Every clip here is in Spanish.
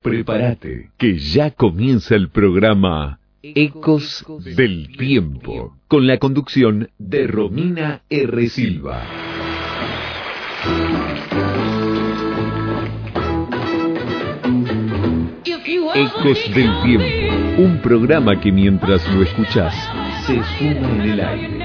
Prepárate, que ya comienza el programa Ecos del Tiempo, con la conducción de Romina R. Silva. Ecos del Tiempo, un programa que mientras lo escuchás, se suma en el aire.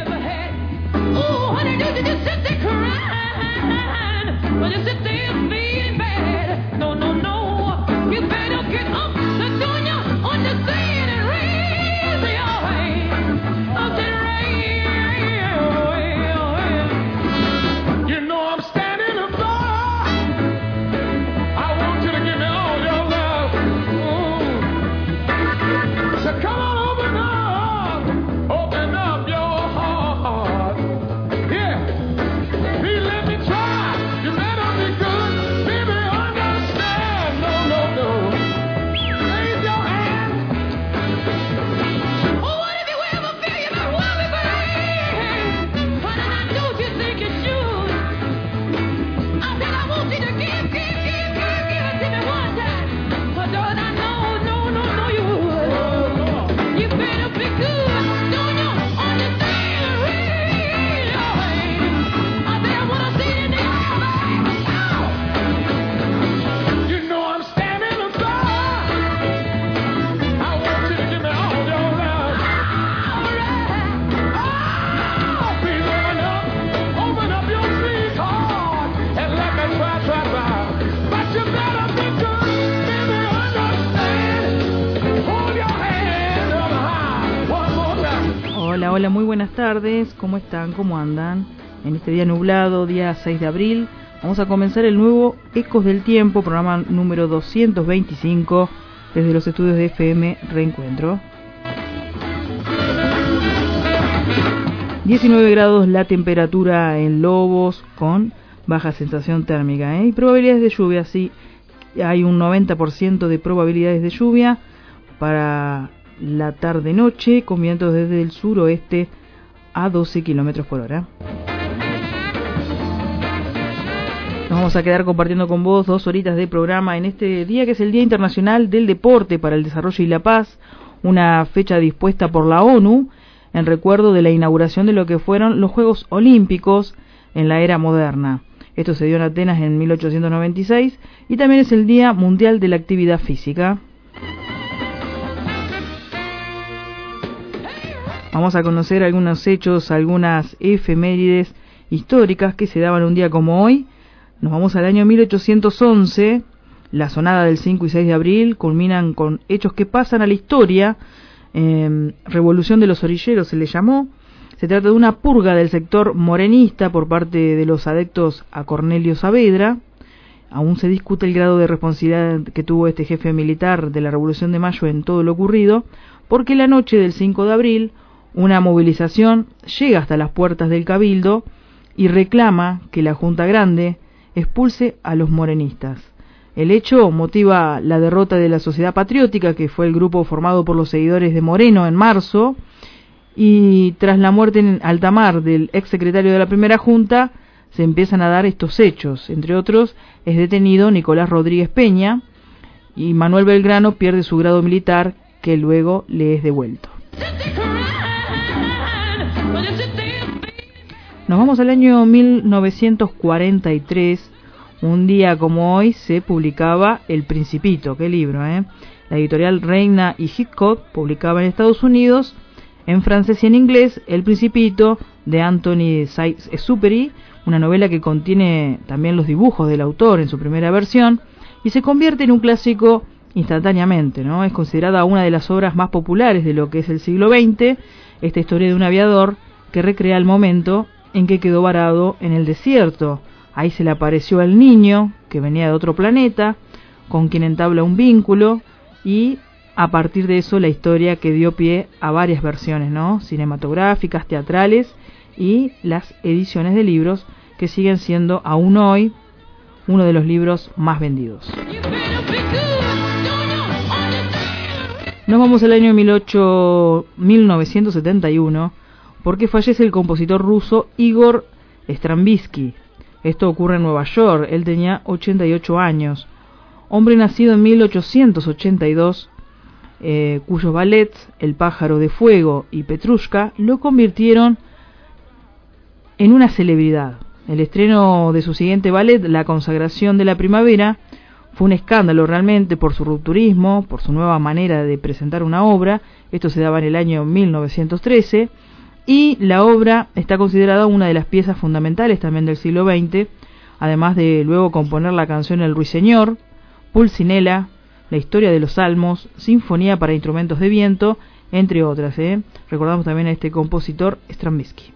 Hola, muy buenas tardes, ¿cómo están? ¿Cómo andan? En este día nublado, día 6 de abril, vamos a comenzar el nuevo Ecos del Tiempo, programa número 225, desde los estudios de FM Reencuentro. 19 grados la temperatura en Lobos, con baja sensación térmica, y probabilidades de lluvia, sí, hay un 90% de probabilidades de lluvia para la tarde-noche, con vientos desde el suroeste a 12 km por hora. Nos vamos a quedar compartiendo con vos 2 horitas de programa en este día, que es el Día Internacional del Deporte para el Desarrollo y la Paz, una fecha dispuesta por la ONU en recuerdo de la inauguración de lo que fueron los Juegos Olímpicos en la era moderna. Esto se dio en Atenas en 1896 y también es el Día Mundial de la Actividad Física. Vamos a conocer algunos hechos, algunas efemérides históricas que se daban un día como hoy. Nos vamos al año 1811. La sonada del 5 y 6 de abril culminan con hechos que pasan a la historia. Revolución de los Orilleros se le llamó. Se trata de una purga del sector morenista por parte de los adeptos a Cornelio Saavedra. Aún se discute el grado de responsabilidad que tuvo este jefe militar de la Revolución de Mayo en todo lo ocurrido, porque la noche del 5 de abril una movilización llega hasta las puertas del Cabildo y reclama que la Junta Grande expulse a los morenistas. El hecho motiva la derrota de la Sociedad Patriótica, que fue el grupo formado por los seguidores de Moreno en marzo, y tras la muerte en alta mar del exsecretario de la primera Junta, se empiezan a dar estos hechos. Entre otros, es detenido Nicolás Rodríguez Peña, y Manuel Belgrano pierde su grado militar, que luego le es devuelto. Nos vamos al año 1943. Un día como hoy se publicaba El Principito. Qué libro, ¿eh? La editorial Reina y Hitchcock publicaba en Estados Unidos, en francés y en inglés, El Principito de Anthony Saint-Exupéry, una novela que contiene también los dibujos del autor en su primera versión, y se convierte en un clásico instantáneamente, ¿no? Es considerada una de las obras más populares de lo que es el siglo XX, esta historia de un aviador que recrea el momento en que quedó varado en el desierto. Ahí se le apareció al niño, que venía de otro planeta, con quien entabla un vínculo, y a partir de eso la historia que dio pie a varias versiones, ¿no? Cinematográficas, teatrales y las ediciones de libros, que siguen siendo aún hoy uno de los libros más vendidos. Nos vamos al año 1971, porque fallece el compositor ruso Igor Stravinsky. Esto ocurre en Nueva York. Él tenía 88 años. hombre nacido en 1882, cuyos ballets El pájaro de fuego y Petrushka lo convirtieron en una celebridad. El estreno de su siguiente ballet, La consagración de la primavera, fue un escándalo realmente por su rupturismo, por su nueva manera de presentar una obra. Esto se daba en el año 1913, y la obra está considerada una de las piezas fundamentales también del siglo XX, además de luego componer la canción El Ruiseñor, Pulcinella, La historia de los Salmos, Sinfonía para instrumentos de viento, entre otras. Recordamos también a este compositor, Stravinsky.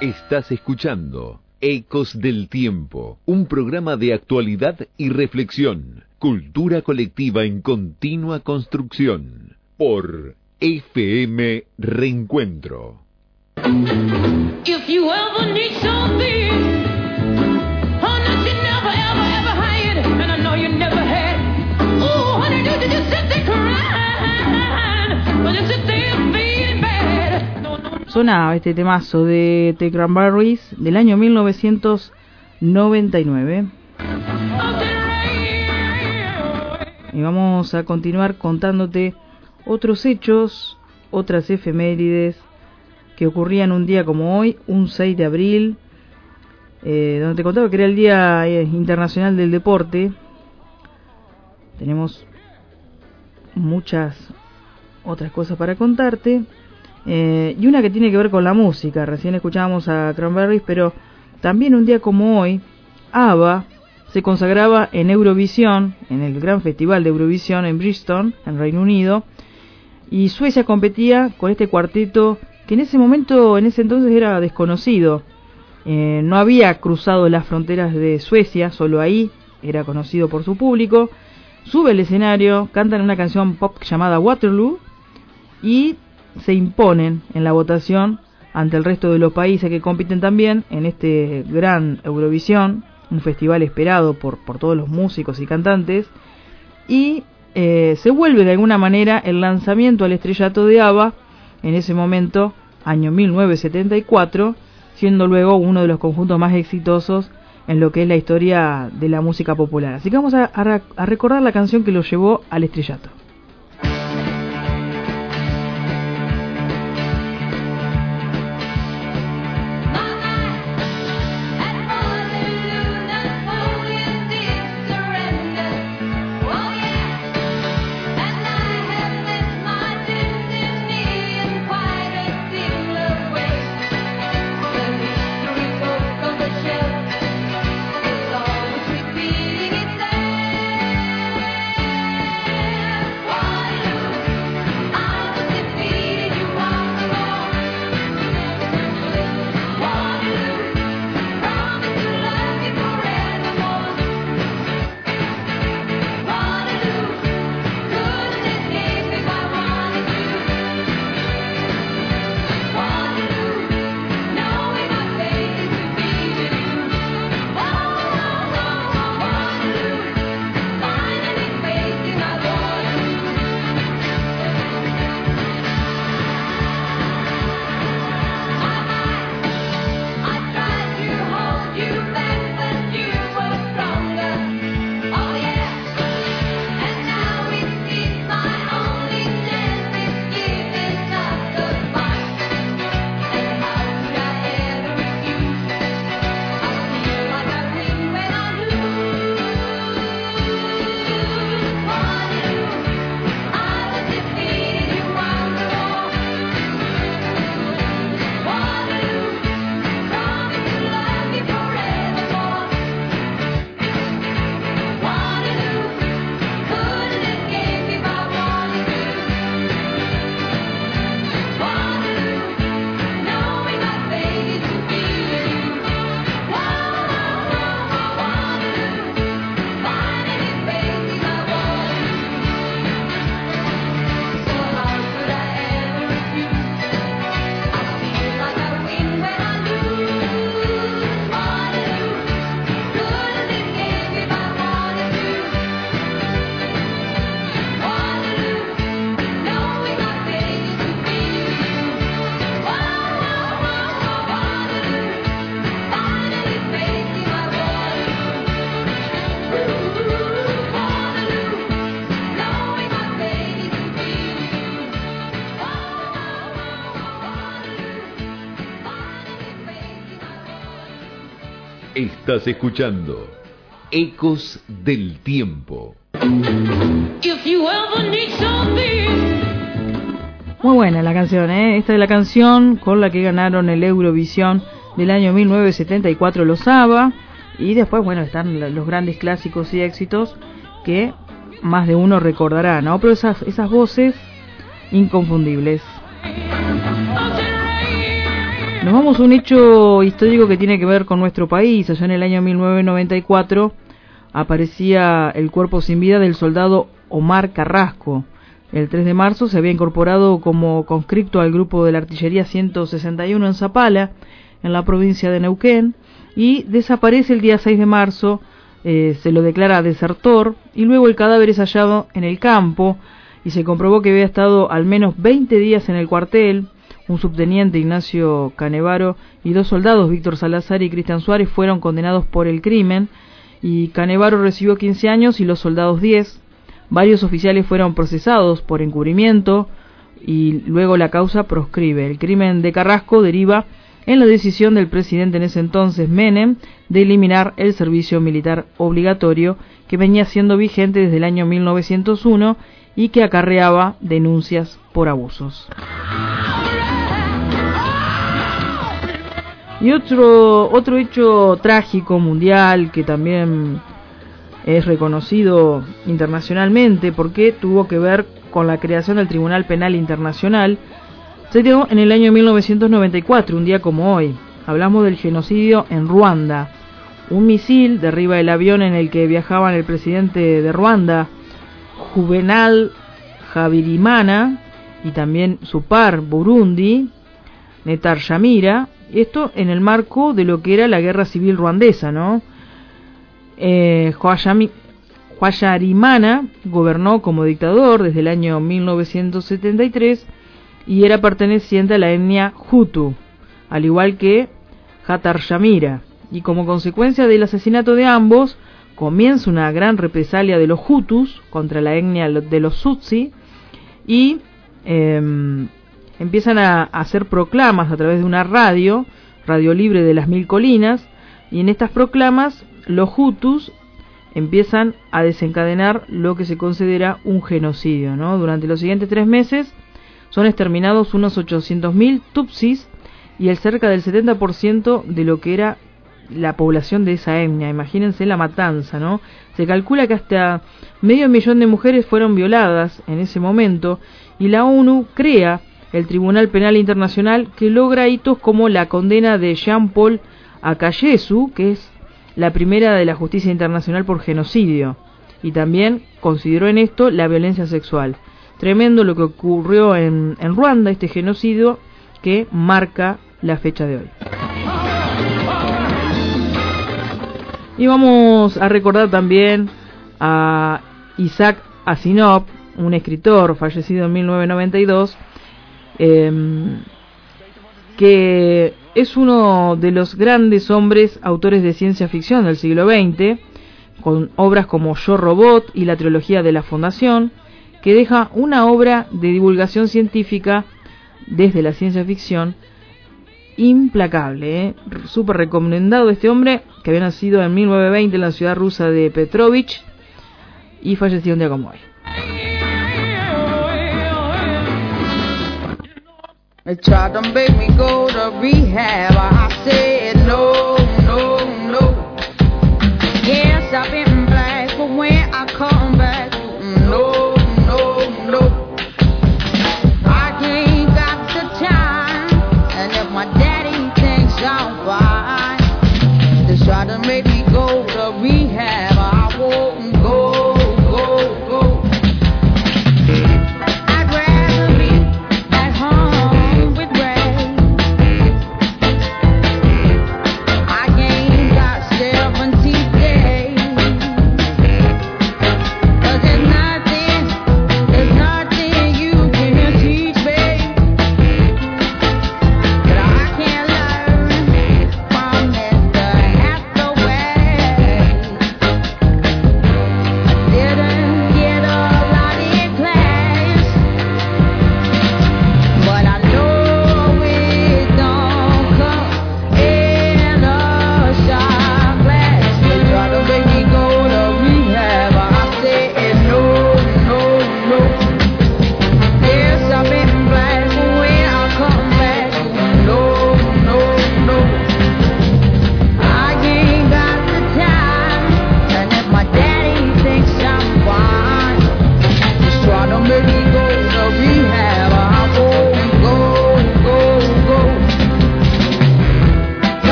Estás escuchando Ecos del Tiempo, un programa de actualidad y reflexión, cultura colectiva en continua construcción, por FM Reencuentro. If you ever need something, honey, you never, ever, ever had, and I know you never had. Ooh, honey, you just sit there crying, but you sit there feeling bad. No, no. Sonaba este temazo de The Cranberries del año 1999. Y vamos a continuar contándote otros hechos, otras efemérides que ocurrían un día como hoy, un 6 de abril, donde te contaba que era el Día Internacional del Deporte. Tenemos muchas otras cosas para contarte, y una que tiene que ver con la música. Recién escuchábamos a Cranberries, pero también un día como hoy, ABBA se consagraba en Eurovisión, en el gran festival de Eurovisión en Bristol, en Reino Unido, y Suecia competía con este cuarteto que en ese entonces era desconocido. No había cruzado las fronteras de Suecia, solo ahí era conocido por su público. Sube al escenario, cantan una canción pop llamada Waterloo y se imponen en la votación ante el resto de los países que compiten también en este gran Eurovisión, un festival esperado por todos los músicos y cantantes, y se vuelve de alguna manera el lanzamiento al estrellato de ABBA en ese momento, año 1974, siendo luego uno de los conjuntos más exitosos en lo que es la historia de la música popular. Así que vamos a recordar la canción que lo llevó al estrellato. Estás escuchando Ecos del Tiempo. Muy buena la canción, ¿eh? Esta es la canción con la que ganaron el Eurovisión del año 1974 los ABBA. Y después, bueno, están los grandes clásicos y éxitos que más de uno recordará, ¿no? Pero esas voces inconfundibles. Nos vamos a un hecho histórico que tiene que ver con nuestro país. Allá en el año 1994 aparecía el cuerpo sin vida del soldado Omar Carrasco. El 3 de marzo se había incorporado como conscripto al grupo de la artillería 161 en Zapala, en la provincia de Neuquén, y desaparece el día 6 de marzo, se lo declara desertor, y luego el cadáver es hallado en el campo, y se comprobó que había estado al menos 20 días en el cuartel. Un subteniente, Ignacio Canevaro, y 2 soldados, Víctor Salazar y Cristian Suárez, fueron condenados por el crimen, y Canevaro recibió 15 años y los soldados 10. Varios oficiales fueron procesados por encubrimiento y luego la causa proscribe. El crimen de Carrasco deriva en la decisión del presidente en ese entonces, Menem, de eliminar el servicio militar obligatorio que venía siendo vigente desde el año 1901 y que acarreaba denuncias por abusos. Y otro hecho trágico mundial que también es reconocido internacionalmente porque tuvo que ver con la creación del Tribunal Penal Internacional, se dio en el año 1994, un día como hoy. Hablamos del genocidio en Ruanda. Un misil derriba el avión en el que viajaban el presidente de Ruanda, Juvenal Habyarimana, y también su par Burundi, Netarsamira. Esto en el marco de lo que era la guerra civil ruandesa, ¿no? Habyarimana gobernó como dictador desde el año 1973 y era perteneciente a la etnia Hutu, al igual que Netarsamira. Y como consecuencia del asesinato de ambos, comienza una gran represalia de los Hutus contra la etnia de los Tutsi y empiezan a hacer proclamas a través de una radio libre de las 1000 colinas, y en estas proclamas los Hutus empiezan a desencadenar lo que se considera un genocidio, ¿no? Durante los siguientes 3 meses son exterminados unos 800.000 Tutsis y el cerca del 70% de lo que era la población de esa etnia. Imagínense la matanza, ¿no? Se calcula que hasta 500.000 de mujeres fueron violadas en ese momento, y la ONU crea el Tribunal Penal Internacional, que logra hitos como la condena de Jean-Paul Akayesu, que es la primera de la justicia internacional por genocidio, y también consideró en esto la violencia sexual. Tremendo lo que ocurrió en Ruanda, este genocidio que marca la fecha de hoy. Y vamos a recordar también a Isaac Asimov, un escritor fallecido en 1992, que es uno de los grandes hombres autores de ciencia ficción del siglo XX, con obras como Yo Robot y la trilogía de la Fundación, que deja una obra de divulgación científica desde la ciencia ficción implacable, súper recomendado este hombre, que había nacido en 1920 en la ciudad rusa de Petrovich y falleció un día como hoy. They tried to make me go to rehab. I said no, no, no. Yes, I've been black, but when I come back, no, no, no. I ain't got the time, and if my daddy thinks I'm fine, they try to make me go to rehab. I won't go, go, go. I'd rather be at home. Cause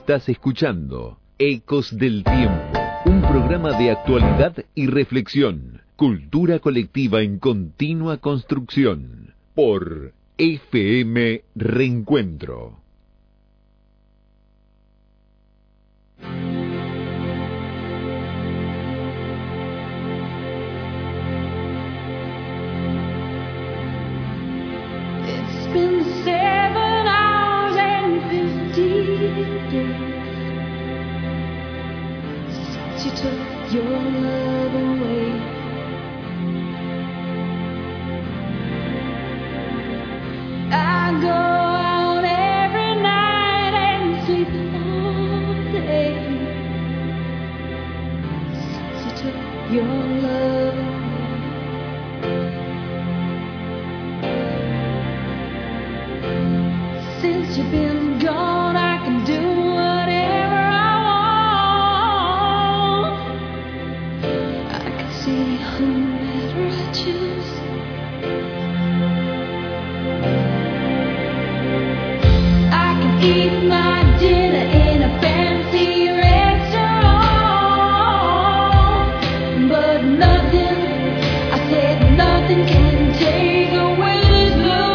Estás escuchando Ecos del Tiempo, un programa de actualidad y reflexión, cultura colectiva en continua construcción, por FM Reencuentro. It's been 7 hours and 50 days since you took your love away. I go out every night and sleep all day since you took your love away. Since you've been gone, I can do whatever I want. I can see whomever I choose. I can eat my dinner in a fancy restaurant, but nothing, I said nothing can take away this love.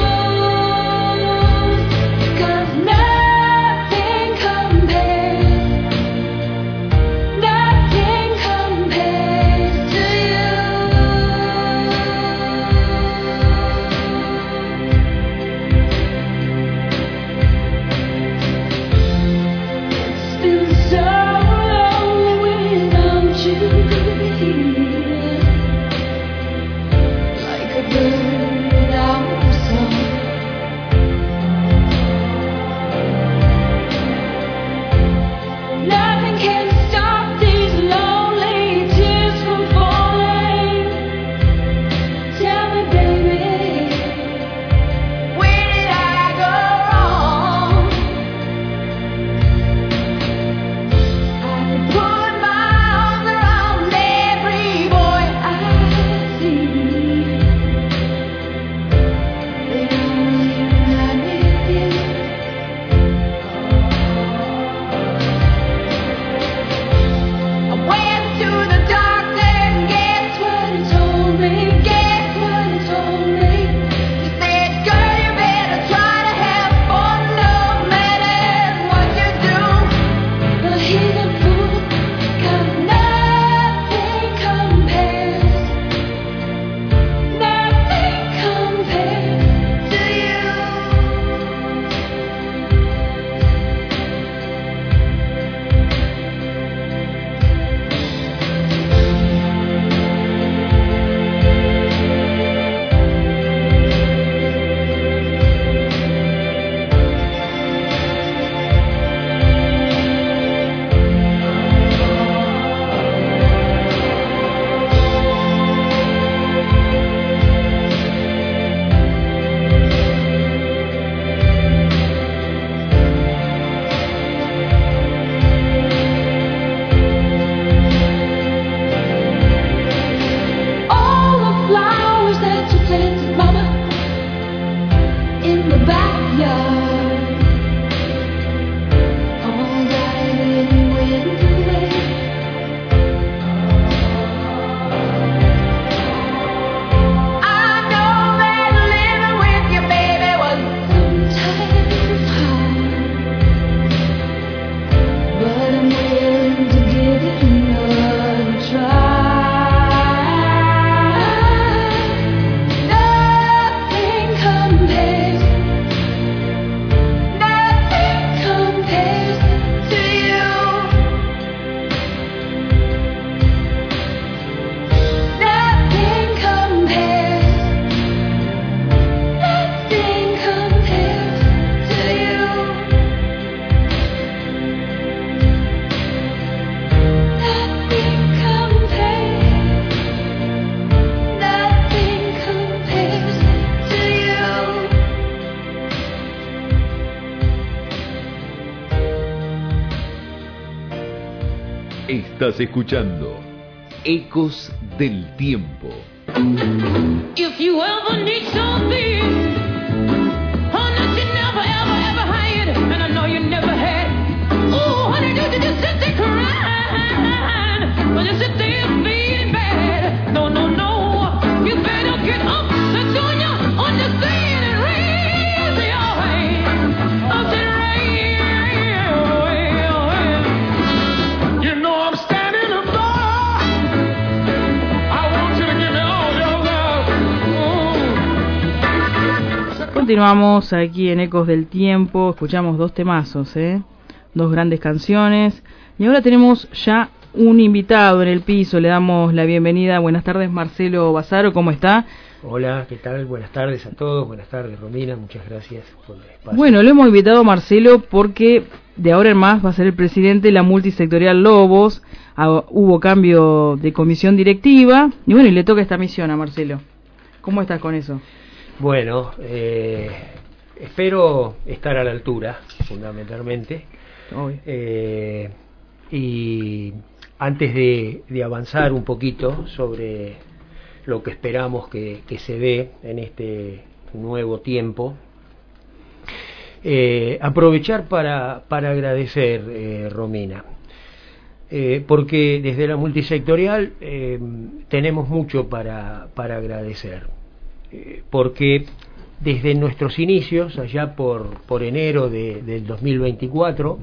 Estás escuchando Ecos del Tiempo. If you ever need something, oh, that you never, ever, ever had, and I know you never had. you sit there feeling bad. No, no, no. You better get up. That's on you. Understand and raise your hand. Up to raise. You know I'm standing above. I want you to give me all your love. Continuamos aquí en Ecos del Tiempo, escuchamos dos temazos, dos grandes canciones, y ahora tenemos ya un invitado en el piso. Le damos la bienvenida. Buenas tardes, Marcelo Basaro, ¿cómo está? Hola, ¿qué tal? Buenas tardes a todos, buenas tardes Romina, muchas gracias por el espacio. Bueno, lo hemos invitado a Marcelo porque de ahora en más va a ser el presidente de la multisectorial Lobos. Hubo cambio de comisión directiva y bueno, y le toca esta misión a Marcelo. ¿Cómo estás con eso? Bueno, espero estar a la altura, fundamentalmente. Y antes de avanzar un poquito sobre lo que esperamos que se dé en este nuevo tiempo, aprovechar para agradecer, Romina, porque desde la multisectorial tenemos mucho para agradecer, porque desde nuestros inicios, allá por enero del 2024,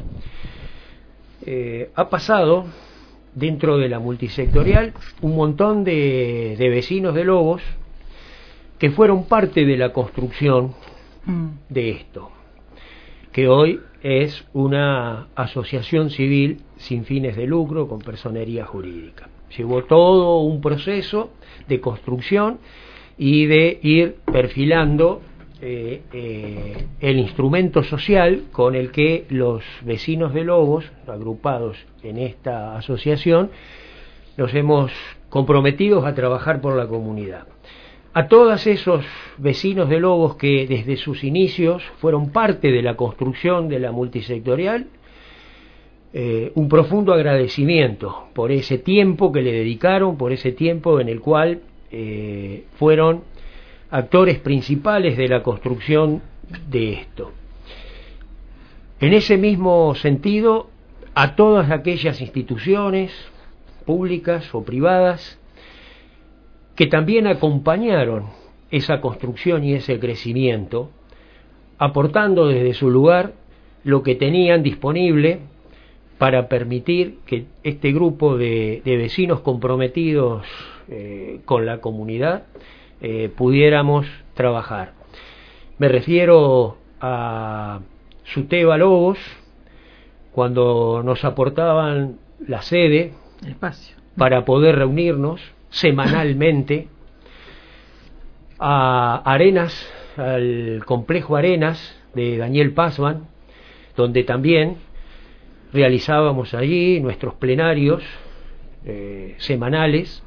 ha pasado dentro de la multisectorial un montón de vecinos de Lobos que fueron parte de la construcción de esto, que hoy es una asociación civil sin fines de lucro con personería jurídica. Llevó todo un proceso de construcción y de ir perfilando el instrumento social con el que los vecinos de Lobos, agrupados en esta asociación, nos hemos comprometido a trabajar por la comunidad. A todos esos vecinos de Lobos que desde sus inicios fueron parte de la construcción de la multisectorial, un profundo agradecimiento por ese tiempo que le dedicaron, por ese tiempo en el cual fueron actores principales de la construcción de esto. En ese mismo sentido, a todas aquellas instituciones públicas o privadas que también acompañaron esa construcción y ese crecimiento, aportando desde su lugar lo que tenían disponible para permitir que este grupo de vecinos comprometidos con la comunidad pudiéramos trabajar. Me refiero a Suteba Lobos, cuando nos aportaban la sede, el espacio, para poder reunirnos semanalmente, a Arenas, al complejo Arenas de Daniel Pazman, donde también realizábamos allí nuestros plenarios semanales,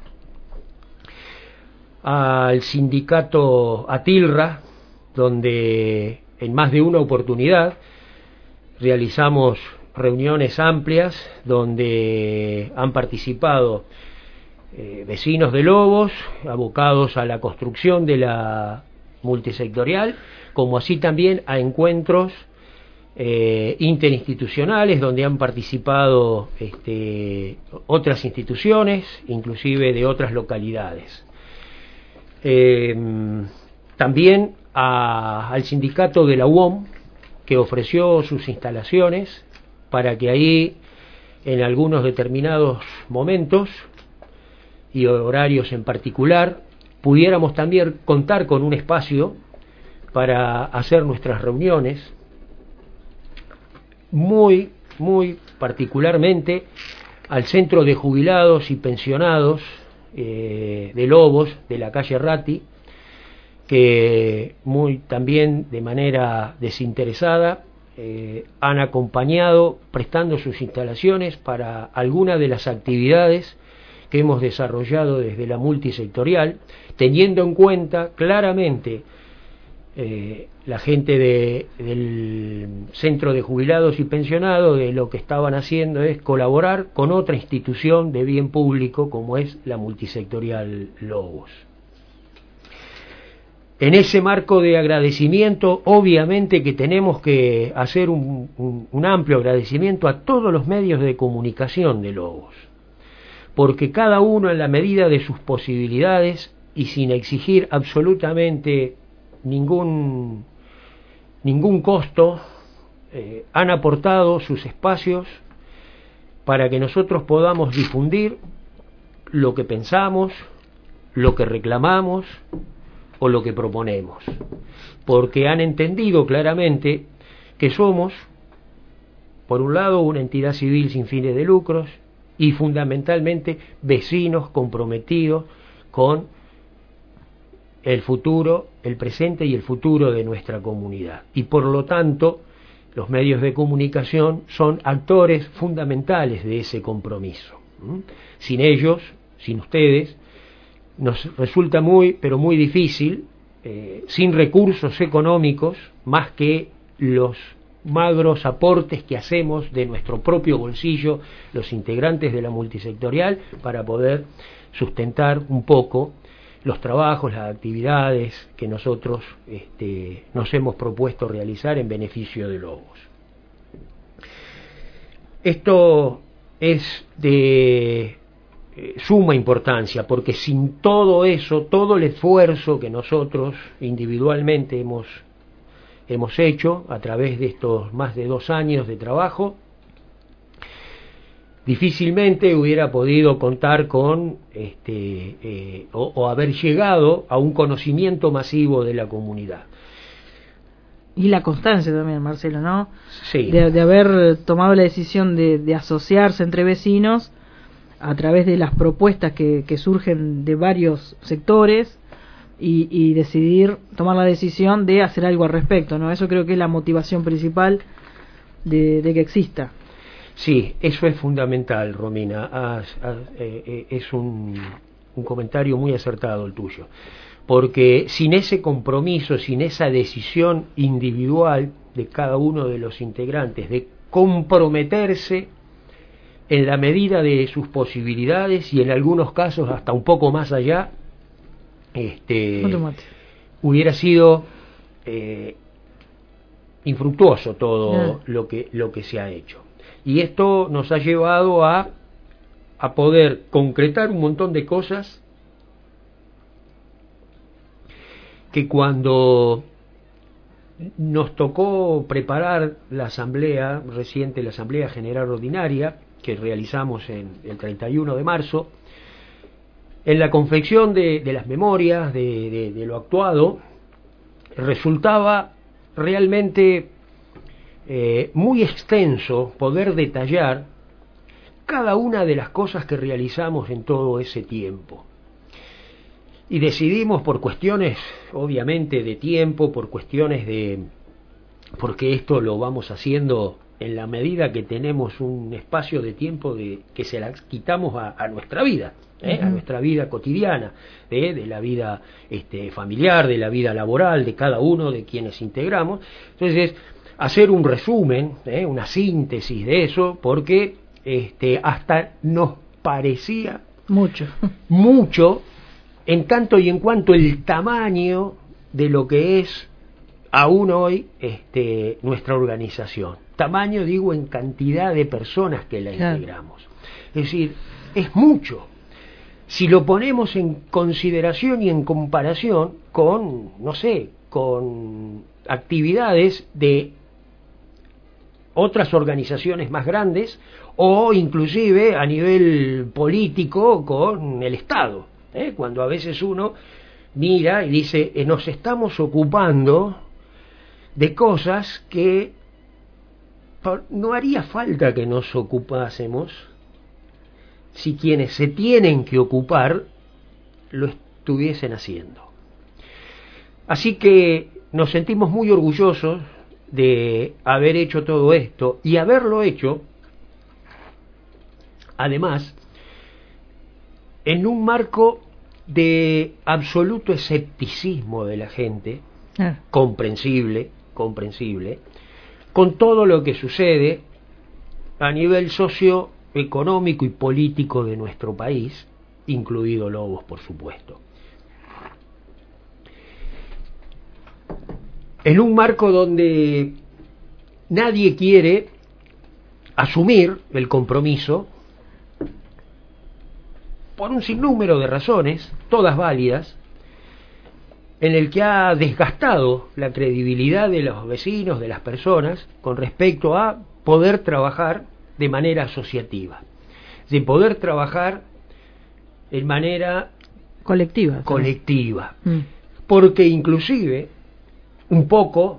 al sindicato Atilra, donde en más de una oportunidad realizamos reuniones amplias donde han participado vecinos de Lobos, abocados a la construcción de la multisectorial, como así también a encuentros interinstitucionales donde han participado otras instituciones, inclusive de otras localidades. También al sindicato de la UOM, que ofreció sus instalaciones para que ahí en algunos determinados momentos y horarios en particular pudiéramos también contar con un espacio para hacer nuestras reuniones, muy particularmente al Centro de Jubilados y Pensionados de Lobos, de la calle Ratti, que también de manera desinteresada han acompañado prestando sus instalaciones para algunas de las actividades que hemos desarrollado desde la multisectorial, teniendo en cuenta claramente la gente del Centro de Jubilados y Pensionados, de lo que estaban haciendo es colaborar con otra institución de bien público como es la multisectorial Lobos. En ese marco de agradecimiento, obviamente que tenemos que hacer un amplio agradecimiento a todos los medios de comunicación de Lobos, porque cada uno en la medida de sus posibilidades y sin exigir absolutamente ningún costo, han aportado sus espacios para que nosotros podamos difundir lo que pensamos, lo que reclamamos o lo que proponemos, porque han entendido claramente que somos, por un lado, una entidad civil sin fines de lucros y fundamentalmente vecinos comprometidos con el futuro, el presente y el futuro de nuestra comunidad. Y por lo tanto, los medios de comunicación son actores fundamentales de ese compromiso. Sin ellos, sin ustedes, nos resulta muy, pero muy difícil, sin recursos económicos, más que los magros aportes que hacemos de nuestro propio bolsillo, los integrantes de la multisectorial, para poder sustentar un poco los trabajos, las actividades que nosotros nos hemos propuesto realizar en beneficio de Lobos. Esto es de suma importancia, porque sin todo eso, todo el esfuerzo que nosotros individualmente hemos hecho a través de estos más de 2 años de trabajo, difícilmente hubiera podido contar con o haber llegado a un conocimiento masivo de la comunidad. Y la constancia también, Marcelo, ¿no? Sí. De haber tomado la decisión de asociarse entre vecinos a través de las propuestas que surgen de varios sectores y decidir tomar la decisión de hacer algo al respecto, ¿no? Eso creo que es la motivación principal de que exista. Sí, eso es fundamental, Romina. Es un comentario muy acertado el tuyo, porque sin ese compromiso, sin esa decisión individual de cada uno de los integrantes de comprometerse en la medida de sus posibilidades y en algunos casos hasta un poco más allá, hubiera sido infructuoso todo lo que se ha hecho. Y esto nos ha llevado a poder concretar un montón de cosas que cuando nos tocó preparar la asamblea reciente, la Asamblea General Ordinaria, que realizamos el 31 de marzo, en la confección de las memorias, de lo actuado, resultaba realmente muy extenso poder detallar cada una de las cosas que realizamos en todo ese tiempo. Y decidimos, por cuestiones obviamente de tiempo, por cuestiones porque esto lo vamos haciendo en la medida que tenemos un espacio de tiempo que se las quitamos a nuestra vida, a nuestra vida cotidiana, de la vida familiar, de la vida laboral, de cada uno de quienes integramos. Entonces, hacer un resumen, una síntesis de eso, porque hasta nos parecía mucho en tanto y en cuanto el tamaño de lo que es aún hoy nuestra organización. Tamaño, digo, en cantidad de personas que la integramos. Es decir, es mucho. Si lo ponemos en consideración y en comparación con, no sé, con actividades de otras organizaciones más grandes o inclusive a nivel político con el Estado, cuando a veces uno mira y dice nos estamos ocupando de cosas que no haría falta que nos ocupásemos si quienes se tienen que ocupar lo estuviesen haciendo. Así que nos sentimos muy orgullosos de haber hecho todo esto y haberlo hecho, además, en un marco de absoluto escepticismo de la gente, comprensible, con todo lo que sucede a nivel socioeconómico y político de nuestro país, incluido Lobos, por supuesto. En un marco donde nadie quiere asumir el compromiso por un sinnúmero de razones, todas válidas, en el que ha desgastado la credibilidad de los vecinos, de las personas, con respecto a poder trabajar de manera asociativa, de poder trabajar en manera colectiva. Porque inclusive un poco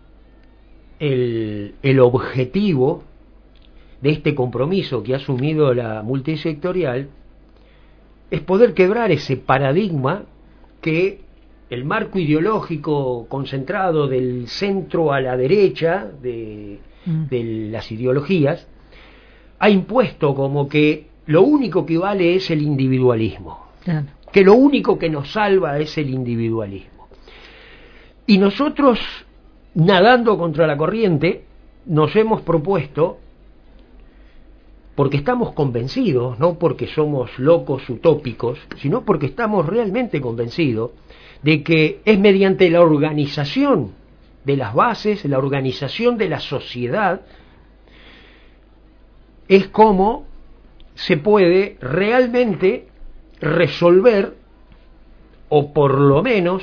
el objetivo de este compromiso que ha asumido la multisectorial es poder quebrar ese paradigma que el marco ideológico concentrado del centro a la derecha de las ideologías ha impuesto, como que lo único que vale es el individualismo, claro, que lo único que nos salva es el individualismo. Y nosotros, nadando contra la corriente, nos hemos propuesto, porque estamos convencidos, no porque somos locos utópicos, sino porque estamos realmente convencidos de que es mediante la organización de las bases, la organización de la sociedad, es como se puede realmente resolver, o por lo menos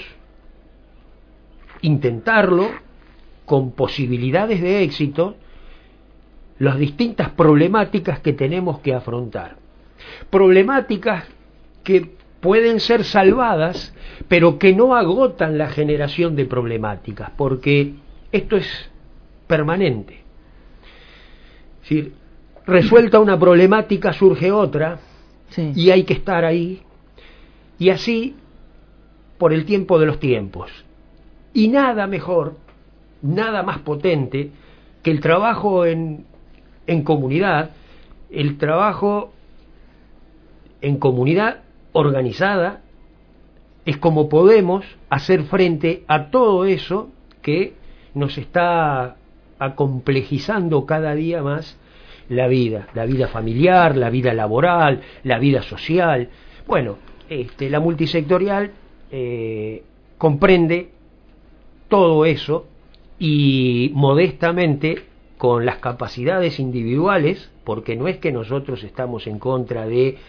intentarlo con posibilidades de éxito, las distintas problemáticas que tenemos que afrontar. Problemáticas que pueden ser salvadas, pero que no agotan la generación de problemáticas, porque esto es permanente. Es decir, resuelta una problemática surge otra, sí, y hay que estar ahí, y así por el tiempo de los tiempos. Y nada mejor, nada más potente que el trabajo en comunidad, el trabajo en comunidad organizada, es como podemos hacer frente a todo eso que nos está acomplejizando cada día más la vida familiar, la vida laboral, la vida social. Bueno, la multisectorial comprende todo eso, y modestamente, con las capacidades individuales, porque no es que nosotros estamos en contra de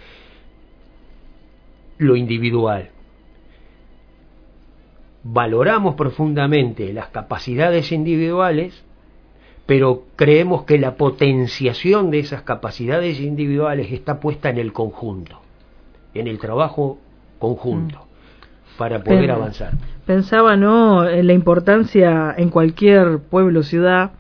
lo individual, valoramos profundamente las capacidades individuales, pero creemos que la potenciación de esas capacidades individuales está puesta en el conjunto, en el trabajo conjunto, para poder avanzar. Pensaba, ¿no?, en la importancia en cualquier pueblo o ciudad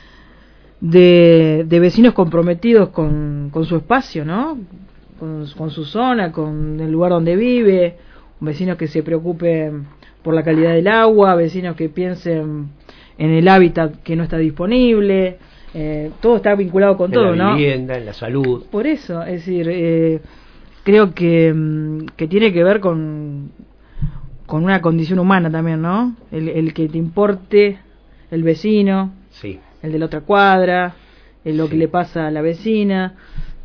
de vecinos comprometidos con su espacio, ¿no?, con su zona, con el lugar donde vive, vecinos que se preocupen por la calidad del agua, vecinos que piensen en el hábitat que no está disponible, todo está vinculado con todo, ¿no? En la vivienda, en la salud. Por eso, es decir, creo que tiene que ver con una condición humana también, ¿no? El que te importe el vecino, sí, el de la otra cuadra, lo sí, que le pasa a la vecina,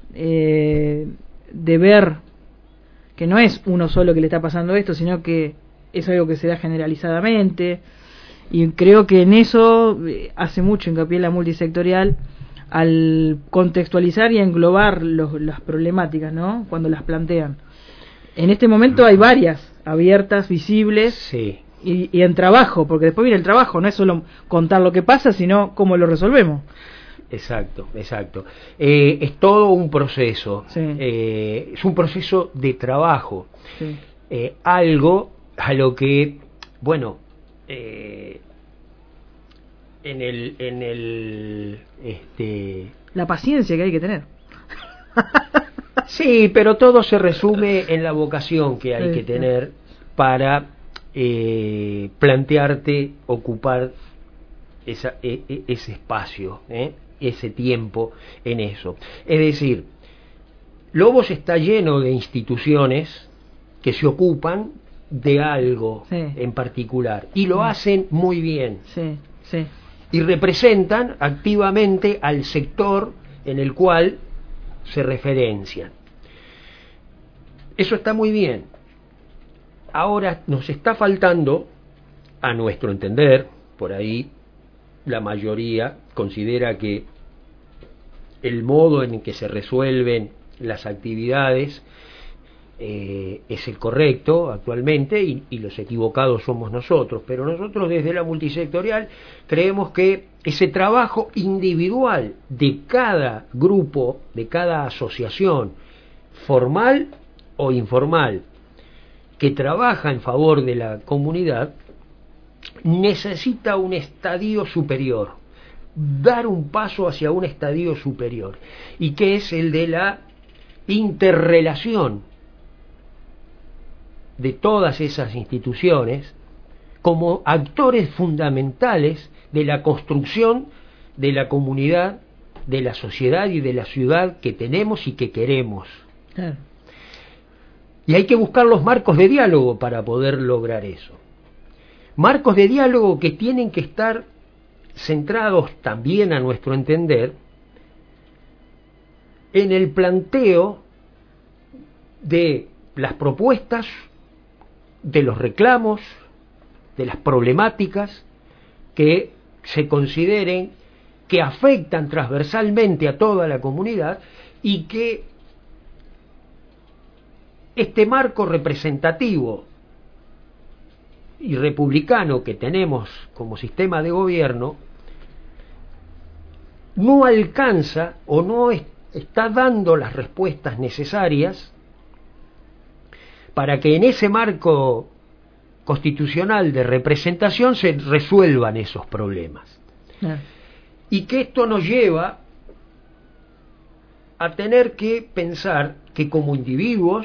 de ver que no es uno solo que le está pasando esto, sino que es algo que se da generalizadamente, y creo que en eso hace mucho hincapié la multisectorial al contextualizar y englobar las problemáticas, ¿no?, cuando las plantean. En este momento hay varias abiertas, visibles, sí, y en trabajo, porque después viene el trabajo, no es solo contar lo que pasa, sino cómo lo resolvemos. Exacto. Es todo un proceso, sí, es un proceso de trabajo, sí, algo a lo que, bueno, la paciencia que hay que tener. Sí, pero todo se resume en la vocación que hay que tener para plantearte ocupar ese espacio, ese tiempo en eso. Es decir, Lobos está lleno de instituciones que se ocupan de algo, sí, en particular, y lo hacen muy bien, sí, sí, y representan activamente al sector en el cual se referencian. Eso está muy bien. Ahora nos está faltando, a nuestro entender, por ahí la mayoría considera que el modo en que se resuelven las actividades es el correcto actualmente y los equivocados somos nosotros, pero nosotros desde la multisectorial creemos que ese trabajo individual de cada grupo, de cada asociación, formal o informal, que trabaja en favor de la comunidad, necesita un estadio superior, dar un paso hacia un estadio superior, y que es el de la interrelación de todas esas instituciones como actores fundamentales de la construcción de la comunidad, de la sociedad y de la ciudad que tenemos y que queremos. Claro. Y hay que buscar los marcos de diálogo para poder lograr eso. Marcos de diálogo que tienen que estar centrados también, a nuestro entender, en el planteo de las propuestas, de los reclamos, de las problemáticas que se consideren que afectan transversalmente a toda la comunidad y que este marco representativo y republicano que tenemos como sistema de gobierno no alcanza o no está dando las respuestas necesarias para que en ese marco constitucional de representación se resuelvan esos problemas. Y que esto nos lleva a tener que pensar que como individuos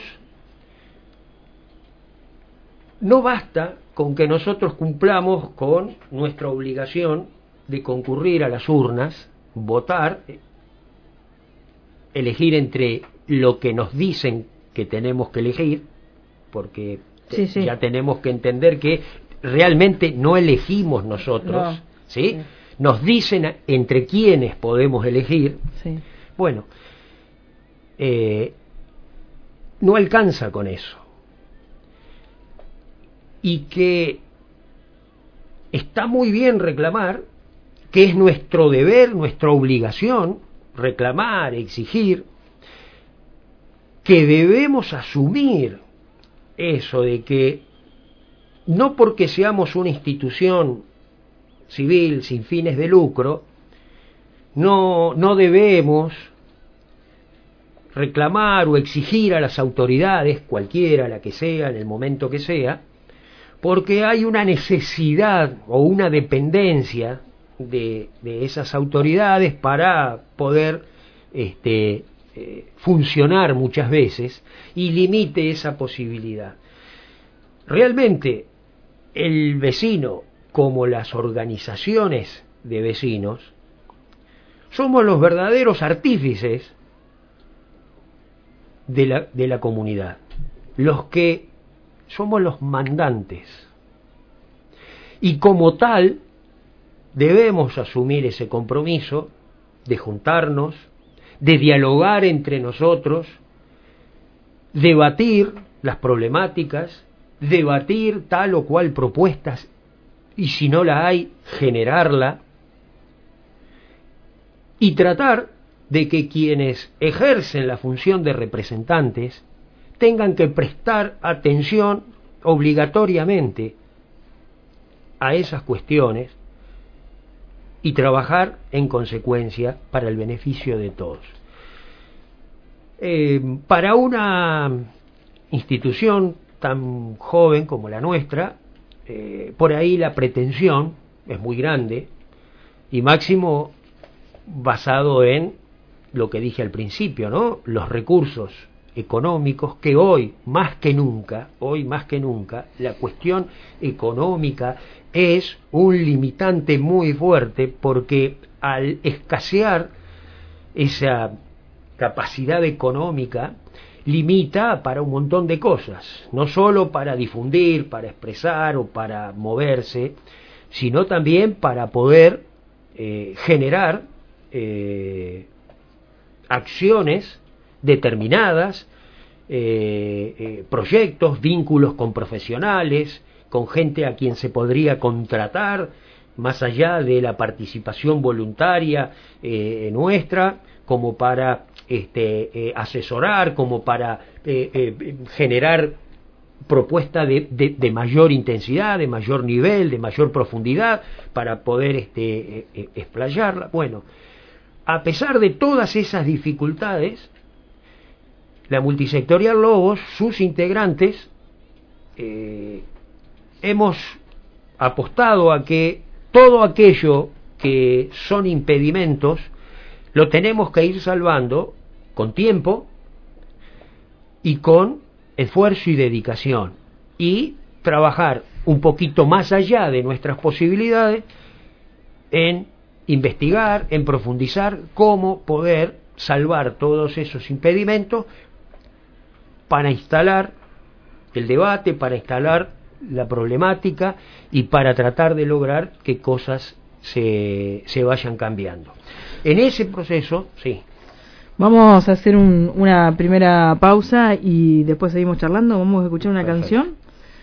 no basta con que nosotros cumplamos con nuestra obligación de concurrir a las urnas, votar, elegir entre lo que nos dicen que tenemos que elegir, porque sí. Ya tenemos que entender que realmente no elegimos nosotros, no. ¿Sí? Nos dicen entre quiénes podemos elegir. Sí. Bueno, no alcanza con eso. Y que está muy bien reclamar, que es nuestro deber, nuestra obligación, reclamar, exigir, que debemos asumir eso de que no porque seamos una institución civil sin fines de lucro, no debemos reclamar o exigir a las autoridades, cualquiera la que sea, en el momento que sea, porque hay una necesidad o una dependencia de esas autoridades para poder funcionar muchas veces y limite esa posibilidad. Realmente el vecino, como las organizaciones de vecinos, somos los verdaderos artífices de la comunidad, los que somos los mandantes, y como tal debemos asumir ese compromiso de juntarnos, de dialogar entre nosotros, debatir las problemáticas, debatir tal o cual propuestas, y si no la hay, generarla, y tratar de que quienes ejercen la función de representantes tengan que prestar atención obligatoriamente a esas cuestiones y trabajar en consecuencia para el beneficio de todos. Para una institución tan joven como la nuestra, por ahí la pretensión es muy grande, y máximo basado en lo que dije al principio, ¿no? Los recursos económicos, que hoy más que nunca, la cuestión económica es un limitante muy fuerte, porque al escasear esa capacidad económica limita para un montón de cosas, no solo para difundir, para expresar o para moverse, sino también para poder generar acciones determinadas, proyectos, vínculos con profesionales, con gente a quien se podría contratar, más allá de la participación voluntaria nuestra, como para asesorar, como para generar propuesta de mayor intensidad, de mayor nivel, de mayor profundidad, para poder explayarla. Bueno, a pesar de todas esas dificultades, la multisectorial Lobos, sus integrantes, hemos apostado a que todo aquello que son impedimentos lo tenemos que ir salvando con tiempo y con esfuerzo y dedicación, y trabajar un poquito más allá de nuestras posibilidades en investigar, en profundizar cómo poder salvar todos esos impedimentos para instalar el debate, para instalar la problemática y para tratar de lograr que cosas se vayan cambiando. En ese proceso, sí. Vamos a hacer una primera pausa y después seguimos charlando. Vamos a escuchar una Perfecto. canción.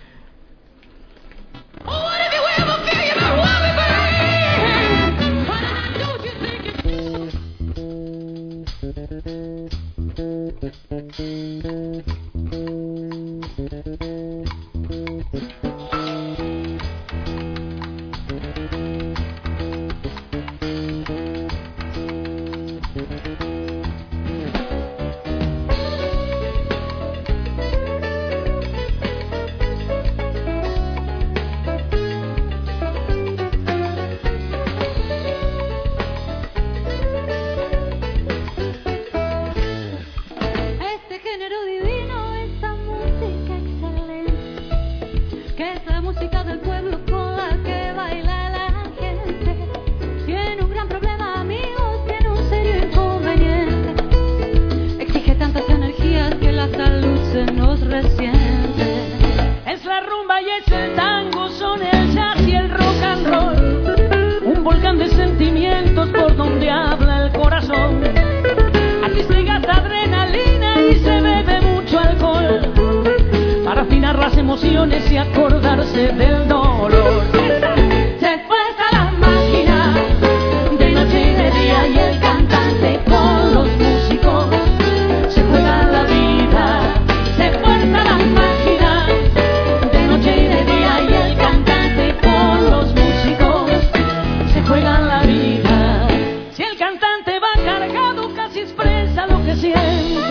Es la rumba y es el tango, son el jazz y el rock and roll, un volcán de sentimientos por donde habla el corazón. Aquí se gasta adrenalina y se bebe mucho alcohol para afinar las emociones y acordarse del dolor. Se fuerza la máquina de noche y de día y el cantante con los músicos se juega la vida. Se fuerza la máquina de noche y de día y el cantante con los músicos se juegan la vida. Si el cantante va cargado casi expresa lo que siente,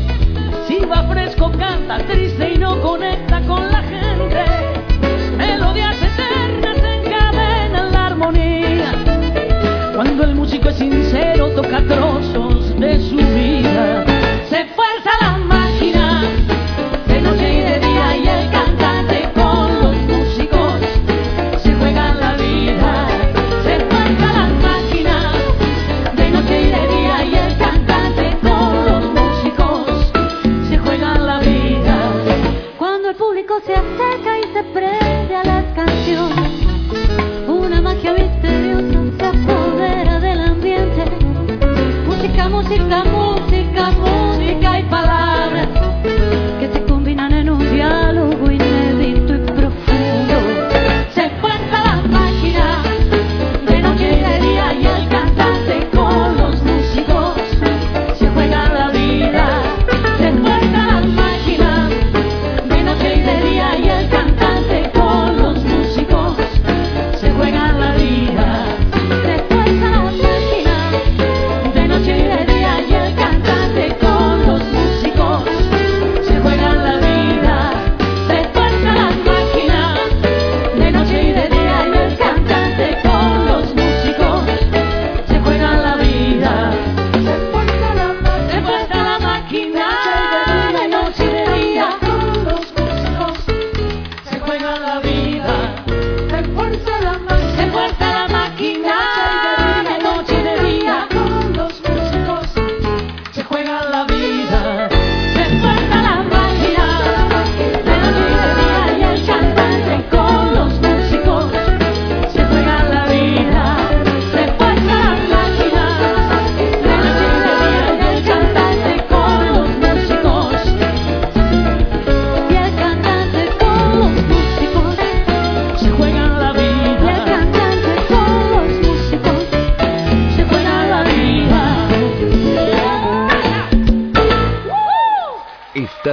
si va fresco canta triste y no conecta con la gente. Melodía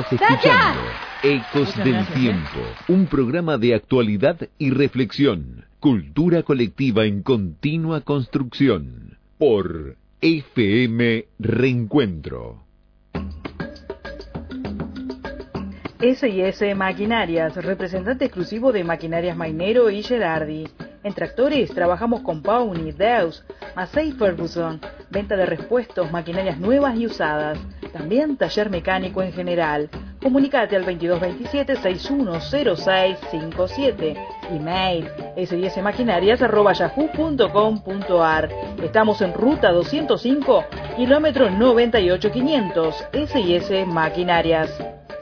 Estás escuchando Ecos del Tiempo, un programa de actualidad y reflexión, cultura colectiva en continua construcción, por FM Reencuentro. S&S Maquinarias, representante exclusivo de Maquinarias Mainero y Gerardi. En tractores trabajamos con Pony, Deus, Massey Ferguson, venta de repuestos, maquinarias nuevas y usadas. También taller mecánico en general. Comunicate al 2227-610657. Email sismaquinarias@yahoo.com.ar. Estamos en ruta 205, kilómetro 98500. S&S Maquinarias.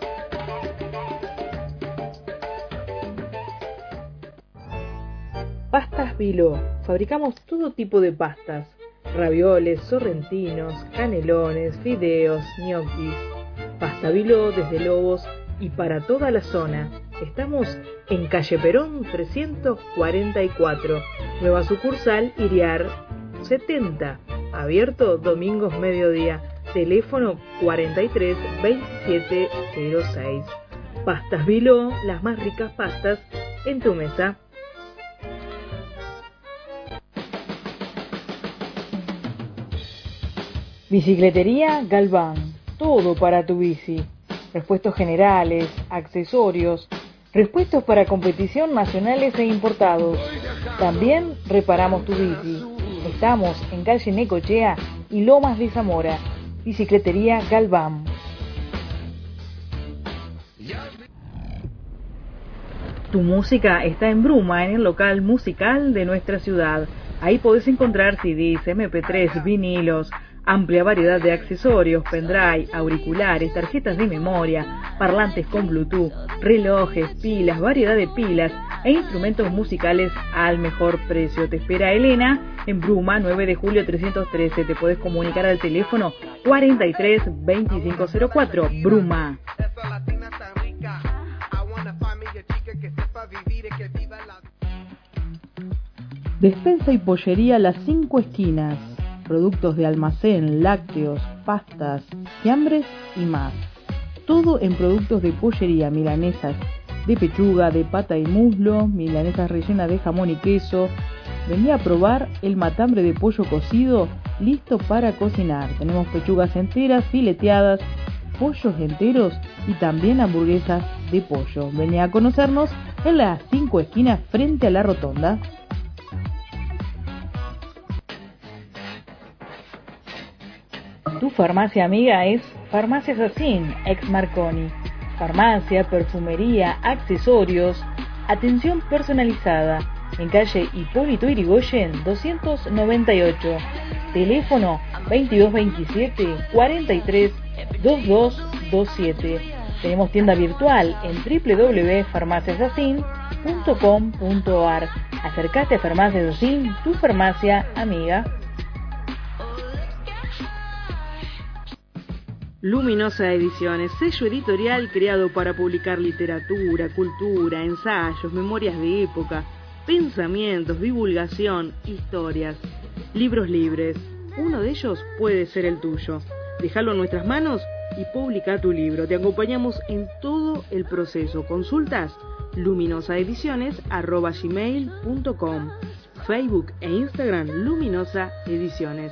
Pastas Viló. Fabricamos todo tipo de pastas. Ravioles, sorrentinos, canelones, fideos, ñoquis. Pasta Viló desde Lobos y para toda la zona. Estamos en calle Perón 344. Nueva sucursal Iriar 70. Abierto domingos mediodía. Teléfono 43 27 06. Pastas Viló, las más ricas pastas en tu mesa. Bicicletería Galván, todo para tu bici. Repuestos generales, accesorios, repuestos para competición nacionales e importados. También reparamos tu bici. Estamos en calle Necochea y Lomas de Zamora. Bicicletería Galván. Tu música está en Bruma, en el local musical de nuestra ciudad. Ahí podés encontrar CDs, MP3, vinilos, amplia variedad de accesorios, pendrive, auriculares, tarjetas de memoria, parlantes con Bluetooth, relojes, pilas, variedad de pilas e instrumentos musicales al mejor precio. Te espera Elena en Bruma, 9 de julio 313. Te podés comunicar al teléfono 43 2504. Bruma. Despensa y pollería Las Cinco Esquinas. Productos de almacén, lácteos, pastas, fiambres y más. Todo en productos de pollería, milanesas de pechuga, de pata y muslo, milanesas rellenas de jamón y queso. Vení a probar el matambre de pollo cocido, listo para cocinar. Tenemos pechugas enteras, fileteadas, pollos enteros y también hamburguesas de pollo. Vení a conocernos en Las Cinco Esquinas frente a la rotonda. Tu farmacia amiga es Farmacia Sacin, ex Marconi. Farmacia, perfumería, accesorios, atención personalizada. En calle Hipólito Yrigoyen 298. Teléfono 2227 43 2227. Tenemos tienda virtual en www.farmaciasacin.com.ar. Acercate a Farmacia Sacin, tu farmacia amiga. Luminosa Ediciones, sello editorial creado para publicar literatura, cultura, ensayos, memorias de época, pensamientos, divulgación, historias, libros libres. Uno de ellos puede ser el tuyo. Déjalo en nuestras manos y publica tu libro. Te acompañamos en todo el proceso. Consultas luminosaediciones@gmail.com, Facebook e Instagram Luminosa Ediciones.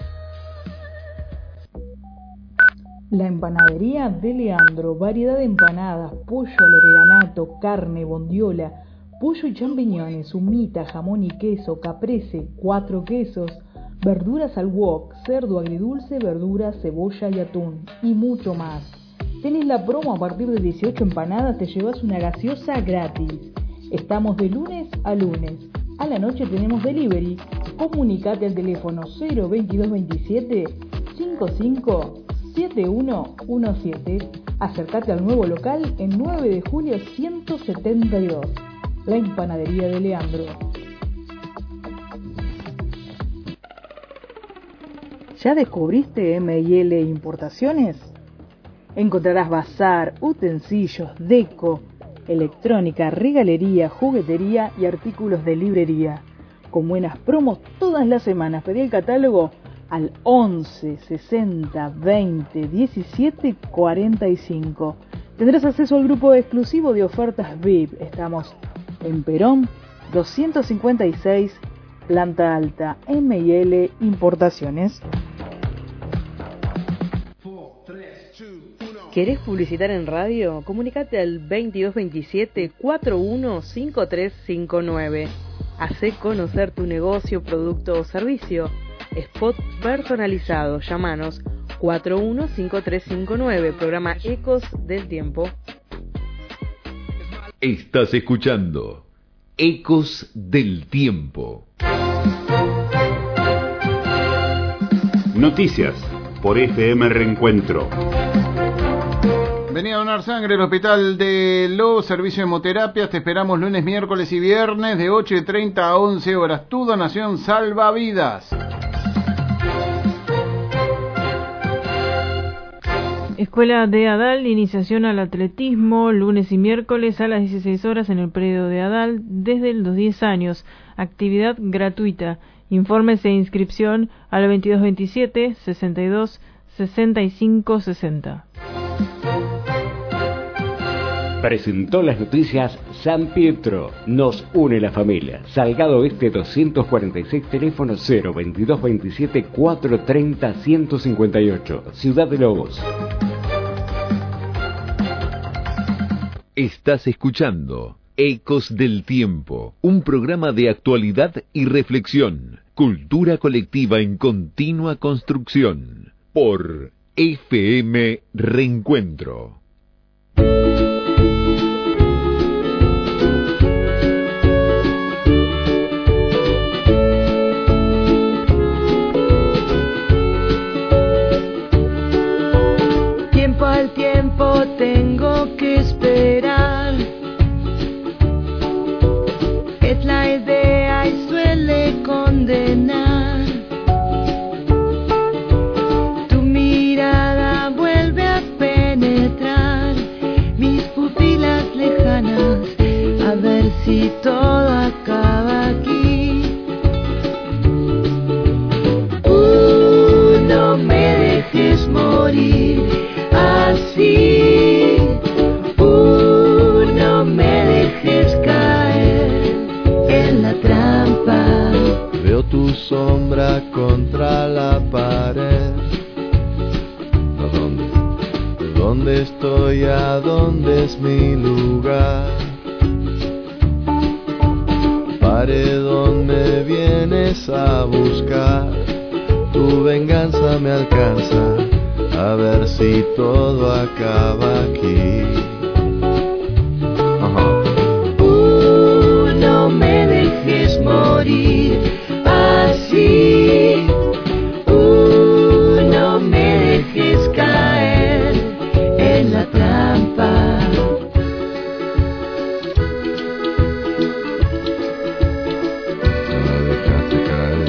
La empanadería de Leandro, variedad de empanadas, pollo al oreganato, carne, bondiola, pollo y champiñones, humita, jamón y queso, caprese, 4 quesos, verduras al wok, cerdo agridulce, verduras, cebolla y atún, y mucho más. Tenés la promo: a partir de 18 empanadas te llevas una gaseosa gratis. Estamos de lunes a lunes. A la noche tenemos delivery. Comunicate al teléfono 02227 55 7117. Acércate al nuevo local en 9 de julio 172. La empanadería de Leandro. ¿Ya descubriste M&L Importaciones? Encontrarás bazar, utensilios, deco, electrónica, regalería, juguetería y artículos de librería. Con buenas promos todas las semanas. Pedí el catálogo al 11 60 20 17 45. Tendrás acceso al grupo exclusivo de ofertas VIP. Estamos en Perón 256, planta alta, M&L Importaciones. ¿Querés publicitar en radio? Comunicate al 2227-415359. Hacé conocer tu negocio, producto o servicio. Spot personalizado. Llámanos 415359. Programa Ecos del Tiempo. Estás escuchando Ecos del Tiempo. Noticias por FM Reencuentro. Venía a donar sangre al Hospital de Los Servicios de Hemoterapia. Te esperamos lunes, miércoles y viernes de 8:30 a 11 horas. Tu donación salva vidas. Escuela de Adal, iniciación al atletismo, lunes y miércoles a las 16 horas en el predio de Adal, desde los 10 años. Actividad gratuita. Informes e inscripción al 2227 62 65 60. Presentó las noticias San Pietro. Nos une la familia. Salgado Este 246, teléfono 02227 430 158. Ciudad de Lobos. Estás escuchando Ecos del Tiempo, un programa de actualidad y reflexión, cultura colectiva en continua construcción, por FM Reencuentro. Tiempo al tiempo tengo que esperar. Es la idea y suele condenar. Tu mirada vuelve a penetrar mis pupilas lejanas, a ver si todo acaba aquí. No me dejes morir así. No me dejes caer en la trampa. Veo tu sombra contra la pared. ¿A dónde? ¿Dónde estoy? ¿A dónde es mi lugar? Paredón me vienes a buscar. Tu venganza me alcanza, a ver si todo acaba aquí. No me dejes morir así. No me dejes caer en la trampa. No me dejaste caer.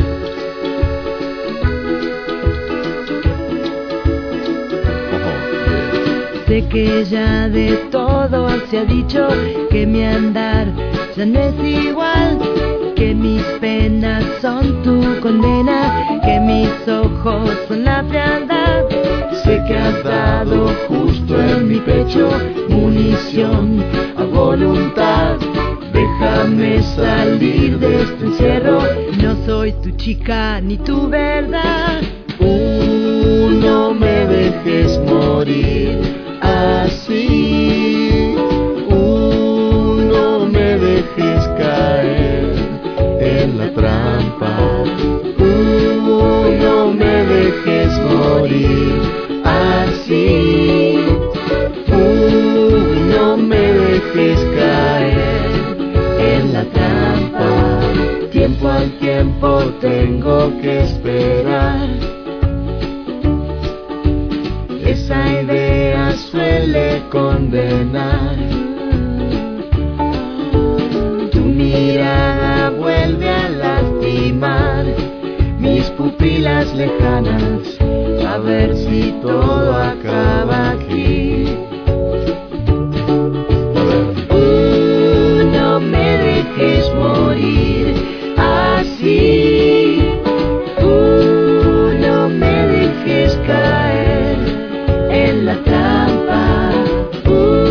Sé que ya de todo se ha dicho, que mi andar ya no es igual, que mis penas son tu condena, que mis ojos son la frialdad. Sé que has dado justo en mi pecho munición a voluntad. Déjame salir de este encierro, no soy tu chica ni tu verdad. No me dejes morir así. No me dejes caer en la trampa. No me dejes morir así. No me dejes caer en la trampa. Tiempo al tiempo tengo que esperar. Esa idea suele condenar. Tu mirada vuelve a lastimar mis pupilas lejanas, a ver si todo acaba aquí. No me dejes morir así. No me dejes caer en la trampa.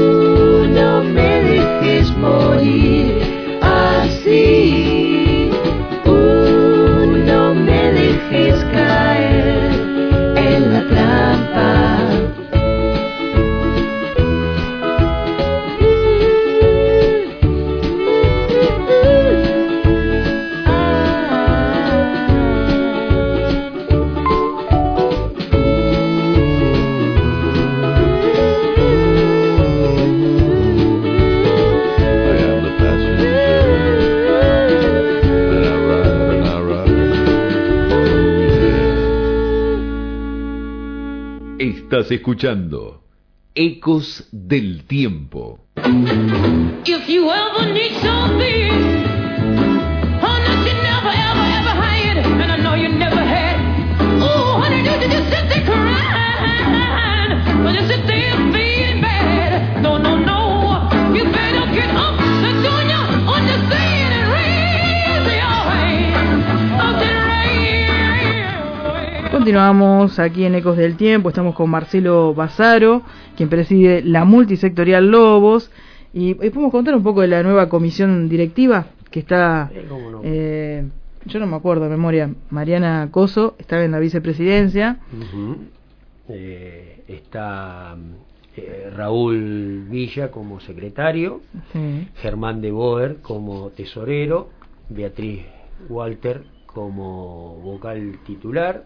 Estás escuchando Ecos del Tiempo. If you ever need something, oh, that you never, ever, ever had, and I know you never had. Oh, honey, you just sit there crying, but you sit there feeling bad. No, no, no, you better get up, that's on you, understand, and raise your hand up to the rain. Continuamos aquí en Ecos del Tiempo, estamos con Marcelo Bassaro, quien preside la multisectorial Lobos, y podemos contar un poco de la nueva comisión directiva que está, ¿Cómo no? Yo no me acuerdo de memoria, Mariana Coso estaba en la vicepresidencia. Uh-huh. Está Raúl Villa como secretario, Sí. Germán de Boer como tesorero, Beatriz Walter como vocal titular,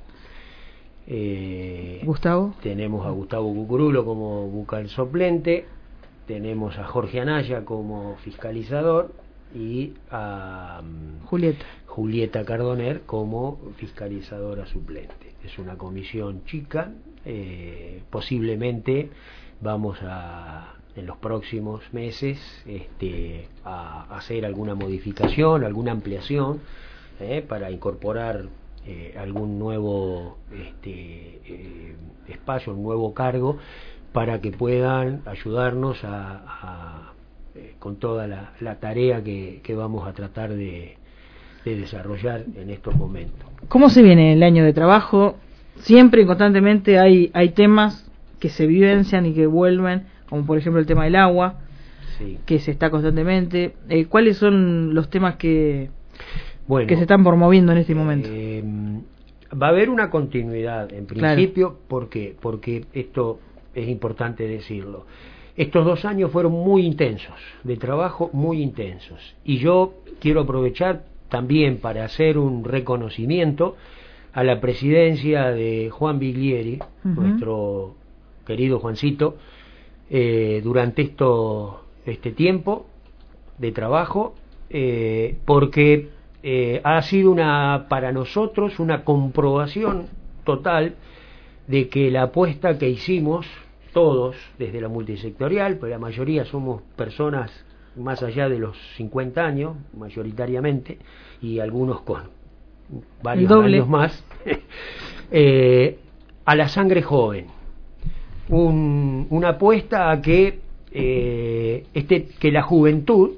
Gustavo. tenemos a Gustavo Cucurulo como vocal suplente, tenemos a Jorge Anaya como fiscalizador y a Julieta Cardoner como fiscalizadora suplente. Es una comisión chica, posiblemente vamos a en los próximos meses a hacer alguna modificación, alguna ampliación para incorporar algún nuevo espacio, un nuevo cargo, para que puedan ayudarnos con toda la tarea que vamos a tratar de desarrollar en estos momentos. ¿Cómo se viene el año de trabajo? Siempre y constantemente hay temas que se vivencian y que vuelven, como por ejemplo el tema del agua, Sí. que se está constantemente. ¿Cuáles son los temas que Bueno, se están promoviendo en este momento? Va a haber una continuidad en principio, porque esto es importante decirlo. Estos 2 años fueron muy intensos, de trabajo muy intensos, y yo quiero aprovechar también para hacer un reconocimiento a la presidencia de Juan Biglieri, nuestro querido Juancito, durante este tiempo de trabajo, porque ha sido para nosotros una comprobación total de que la apuesta que hicimos todos desde la multisectorial, pues la mayoría somos personas más allá de los 50 años, mayoritariamente, y algunos con varios años más, a la sangre joven. Una apuesta a que la juventud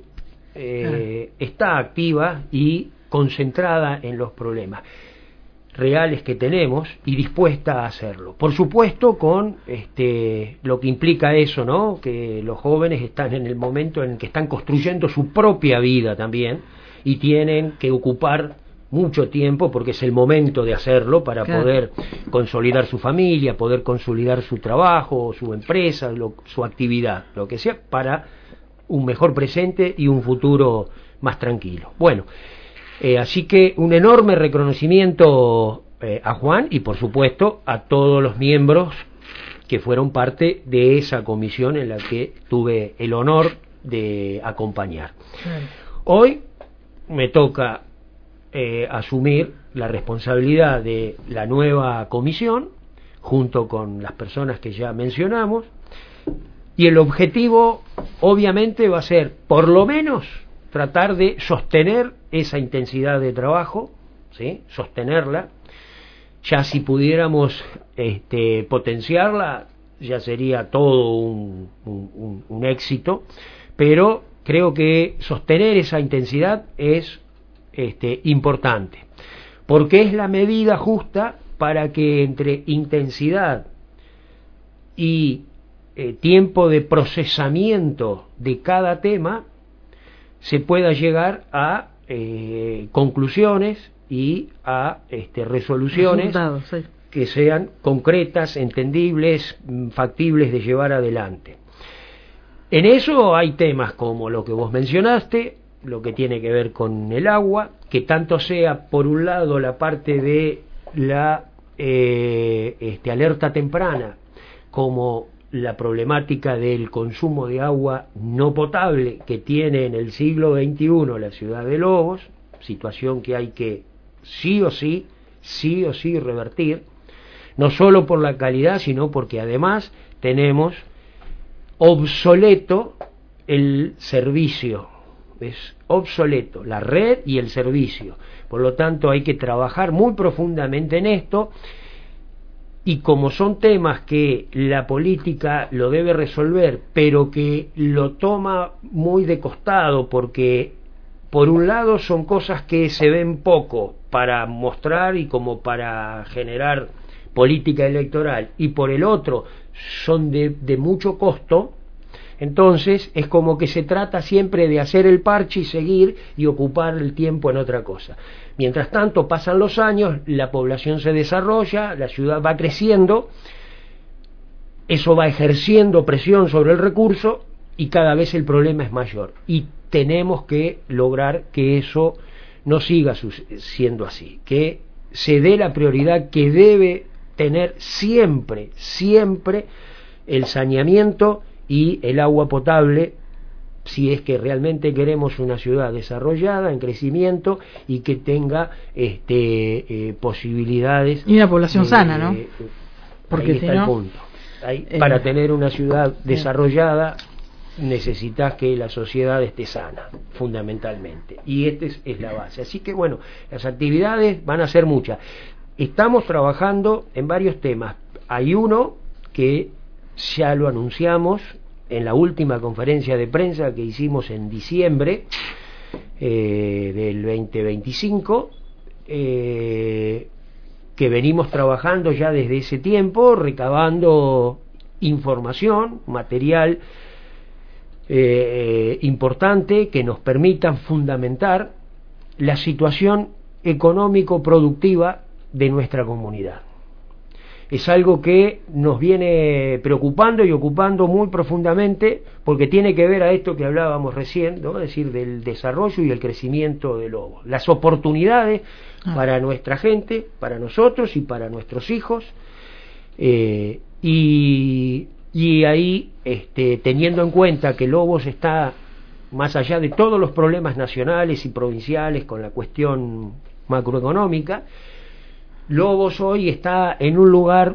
está activa y concentrada en los problemas reales que tenemos y dispuesta a hacerlo. Por supuesto, con lo que implica eso, ¿no? Que los jóvenes están en el momento en el que están construyendo su propia vida también y tienen que ocupar mucho tiempo, porque es el momento de hacerlo para poder consolidar su familia, poder consolidar su trabajo, su empresa, su actividad, lo que sea, para un mejor presente y un futuro más tranquilo. Bueno, así que un enorme reconocimiento a Juan y por supuesto a todos los miembros que fueron parte de esa comisión en la que tuve el honor de acompañar. Hoy me toca asumir la responsabilidad de la nueva comisión junto con las personas que ya mencionamos, y el objetivo obviamente va a ser por lo menos tratar de sostener esa intensidad de trabajo, ¿sí? Sostenerla. Ya si pudiéramos potenciarla, ya sería todo un éxito, pero creo que sostener esa intensidad es importante, porque es la medida justa para que entre intensidad y tiempo de procesamiento de cada tema se pueda llegar a conclusiones y a resoluciones que sean concretas, entendibles, factibles de llevar adelante. En eso hay temas como lo que vos mencionaste, lo que tiene que ver con el agua, que tanto sea por un lado la parte de la alerta temprana como la problemática del consumo de agua no potable que tiene en el siglo XXI la ciudad de Lobos, situación que hay que sí o sí revertir. no solo por la calidad, sino porque además tenemos obsoleto el servicio, es obsoleto la red y el servicio. Por lo tanto, hay que trabajar muy profundamente en esto, y como son temas que la política lo debe resolver, pero que lo toma muy de costado, porque por un lado son cosas que se ven poco para mostrar y como para generar política electoral, y por el otro son de mucho costo, entonces es como que se trata siempre de hacer el parche y seguir y ocupar el tiempo en otra cosa. Mientras tanto pasan los años, la población se desarrolla, la ciudad va creciendo, eso va ejerciendo presión sobre el recurso y cada vez el problema es mayor. Y tenemos que lograr que eso no siga siendo así, que se dé la prioridad que debe tener siempre, siempre el saneamiento y el agua potable, si es que realmente queremos una ciudad desarrollada, en crecimiento y que tenga posibilidades. Y una población sana, ¿no? Porque ahí está el punto. Para tener una ciudad desarrollada necesitas que la sociedad esté sana, fundamentalmente. Y esta es la base. Así que bueno, las actividades van a ser muchas. Estamos trabajando en varios temas. Hay uno que ya lo anunciamos en la última conferencia de prensa que hicimos en diciembre del 2025, que venimos trabajando ya desde ese tiempo, recabando información, material importante que nos permita fundamentar la situación económico-productiva de nuestra comunidad. Es algo que nos viene preocupando y ocupando muy profundamente, porque tiene que ver a esto que hablábamos recién, ¿no? Es decir, del desarrollo y el crecimiento de Lobos, las oportunidades para nuestra gente, para nosotros y para nuestros hijos, y ahí, teniendo en cuenta que Lobos está más allá de todos los problemas nacionales y provinciales con la cuestión macroeconómica, Lobos hoy está en un lugar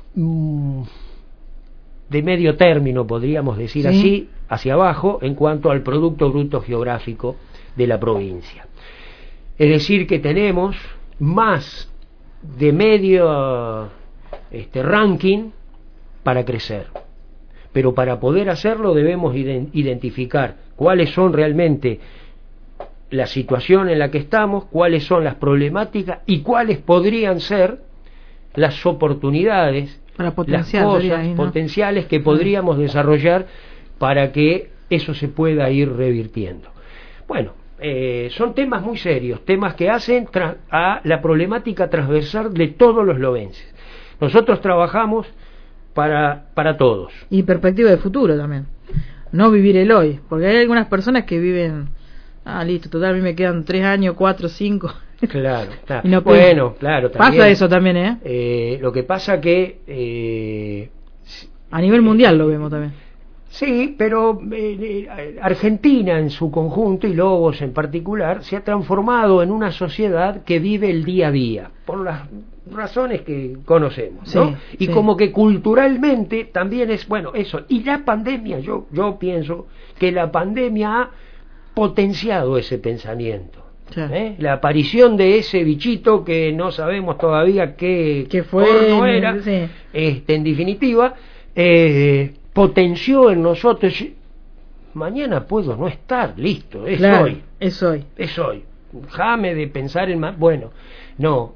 de medio término, podríamos decir así, hacia abajo, en cuanto al Producto Bruto Geográfico de la provincia. Es decir, que tenemos más de medio ranking para crecer. Pero para poder hacerlo debemos identificar cuáles son realmente la situación en la que estamos, cuáles son las problemáticas y cuáles podrían ser las oportunidades, las cosas potenciales que podríamos desarrollar para que eso se pueda ir revirtiendo. Bueno, son temas muy serios, temas que hacen a la problemática transversal de todos los lobenses. Nosotros trabajamos para todos. Y perspectiva de futuro también. No vivir el hoy, porque hay algunas personas que viven... listo, total, a mí me quedan 3 años, 4, 5. Claro, claro. No, bueno, claro. También, pasa eso también, lo que pasa que... a nivel mundial lo vemos también. Sí, pero Argentina en su conjunto, y Lobos en particular, se ha transformado en una sociedad que vive el día a día, por las razones que conocemos, ¿no? Y como que culturalmente también es, bueno, eso. Y la pandemia, yo pienso que la pandemia ha potenciado ese pensamiento. La aparición de ese bichito que no sabemos todavía qué fue, no era, en definitiva, potenció en nosotros. Mañana puedo no estar, listo, es hoy. Es hoy. Déjame de pensar en más. Bueno, no,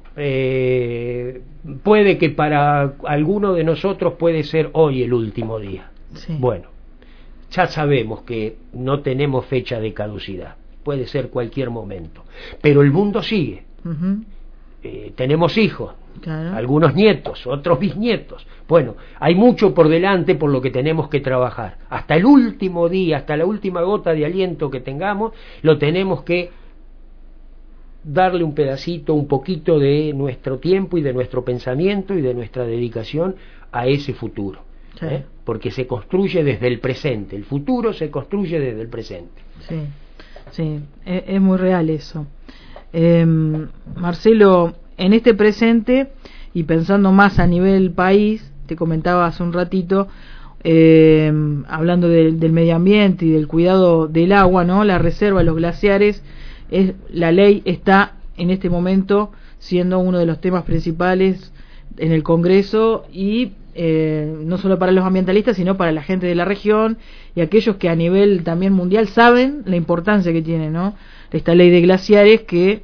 puede que para alguno de nosotros puede ser hoy el último día. Bueno, ya sabemos que no tenemos fecha de caducidad, puede ser cualquier momento, pero el mundo sigue. Tenemos hijos, algunos nietos, otros bisnietos. Bueno, hay mucho por delante por lo que tenemos que trabajar. Hasta el último día, hasta la última gota de aliento que tengamos, lo tenemos que darle un pedacito, un poquito de nuestro tiempo y de nuestro pensamiento y de nuestra dedicación a ese futuro. Porque se construye desde el presente, el futuro se construye desde el presente. Sí, es muy real eso. Marcelo, en este presente y pensando más a nivel país, te comentaba hace un ratito, hablando del medio ambiente y del cuidado del agua, ¿no? La reserva, los glaciares, la ley está en este momento siendo uno de los temas principales en el Congreso y no solo para los ambientalistas, sino para la gente de la región y aquellos que a nivel también mundial saben la importancia que tiene, ¿no? Esta ley de glaciares que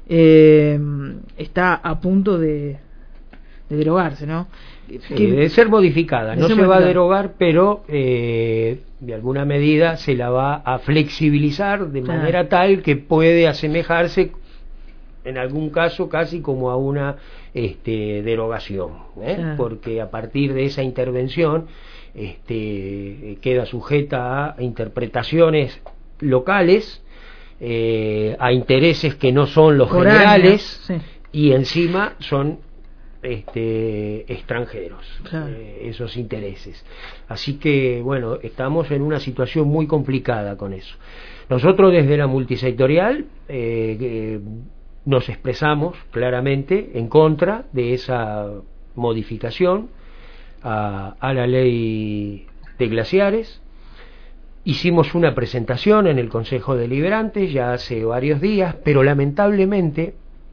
está a punto de derogarse, ¿no? Sí, de ser modificada, no se va a derogar, pero de alguna medida se la va a flexibilizar de manera tal que puede asemejarse en algún caso casi como a una derogación, porque a partir de esa intervención queda sujeta a interpretaciones locales, a intereses que no son los generales, y encima son extranjeros, esos intereses. Así que bueno, estamos en una situación muy complicada con eso. Nosotros desde la multisectorial nos expresamos claramente en contra de esa modificación a la ley de glaciares. Hicimos una presentación en el Consejo Deliberante ya hace varios días, pero lamentablemente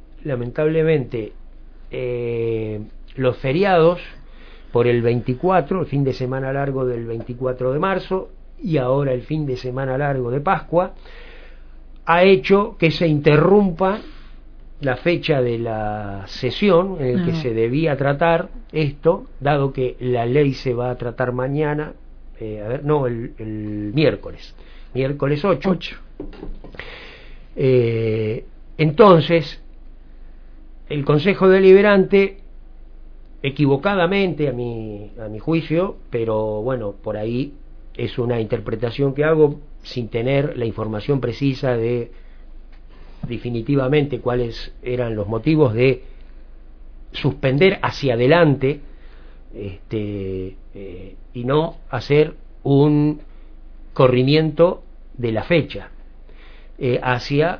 los feriados por el 24, el fin de semana largo del 24 de marzo y ahora el fin de semana largo de Pascua, ha hecho que se interrumpa la fecha de la sesión en el que se debía tratar esto, dado que la ley se va a tratar mañana, el miércoles 8. Entonces el Consejo Deliberante, equivocadamente a mi juicio, pero bueno, por ahí es una interpretación que hago sin tener la información precisa de definitivamente cuáles eran los motivos de suspender hacia adelante y no hacer un corrimiento de la fecha hacia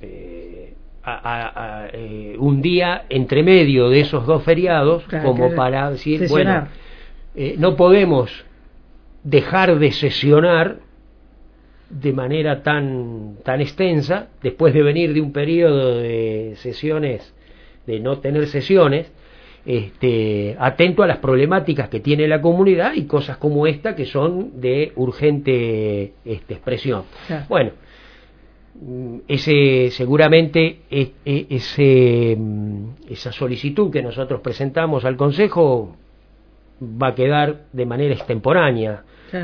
un día entre medio de esos dos feriados, como para decir, sesionar. Bueno, no podemos dejar de sesionar de manera tan extensa después de venir de un periodo de sesiones, de no tener sesiones, atento a las problemáticas que tiene la comunidad y cosas como esta que son de urgente expresión. Bueno, seguramente esa solicitud que nosotros presentamos al Consejo va a quedar de manera extemporánea.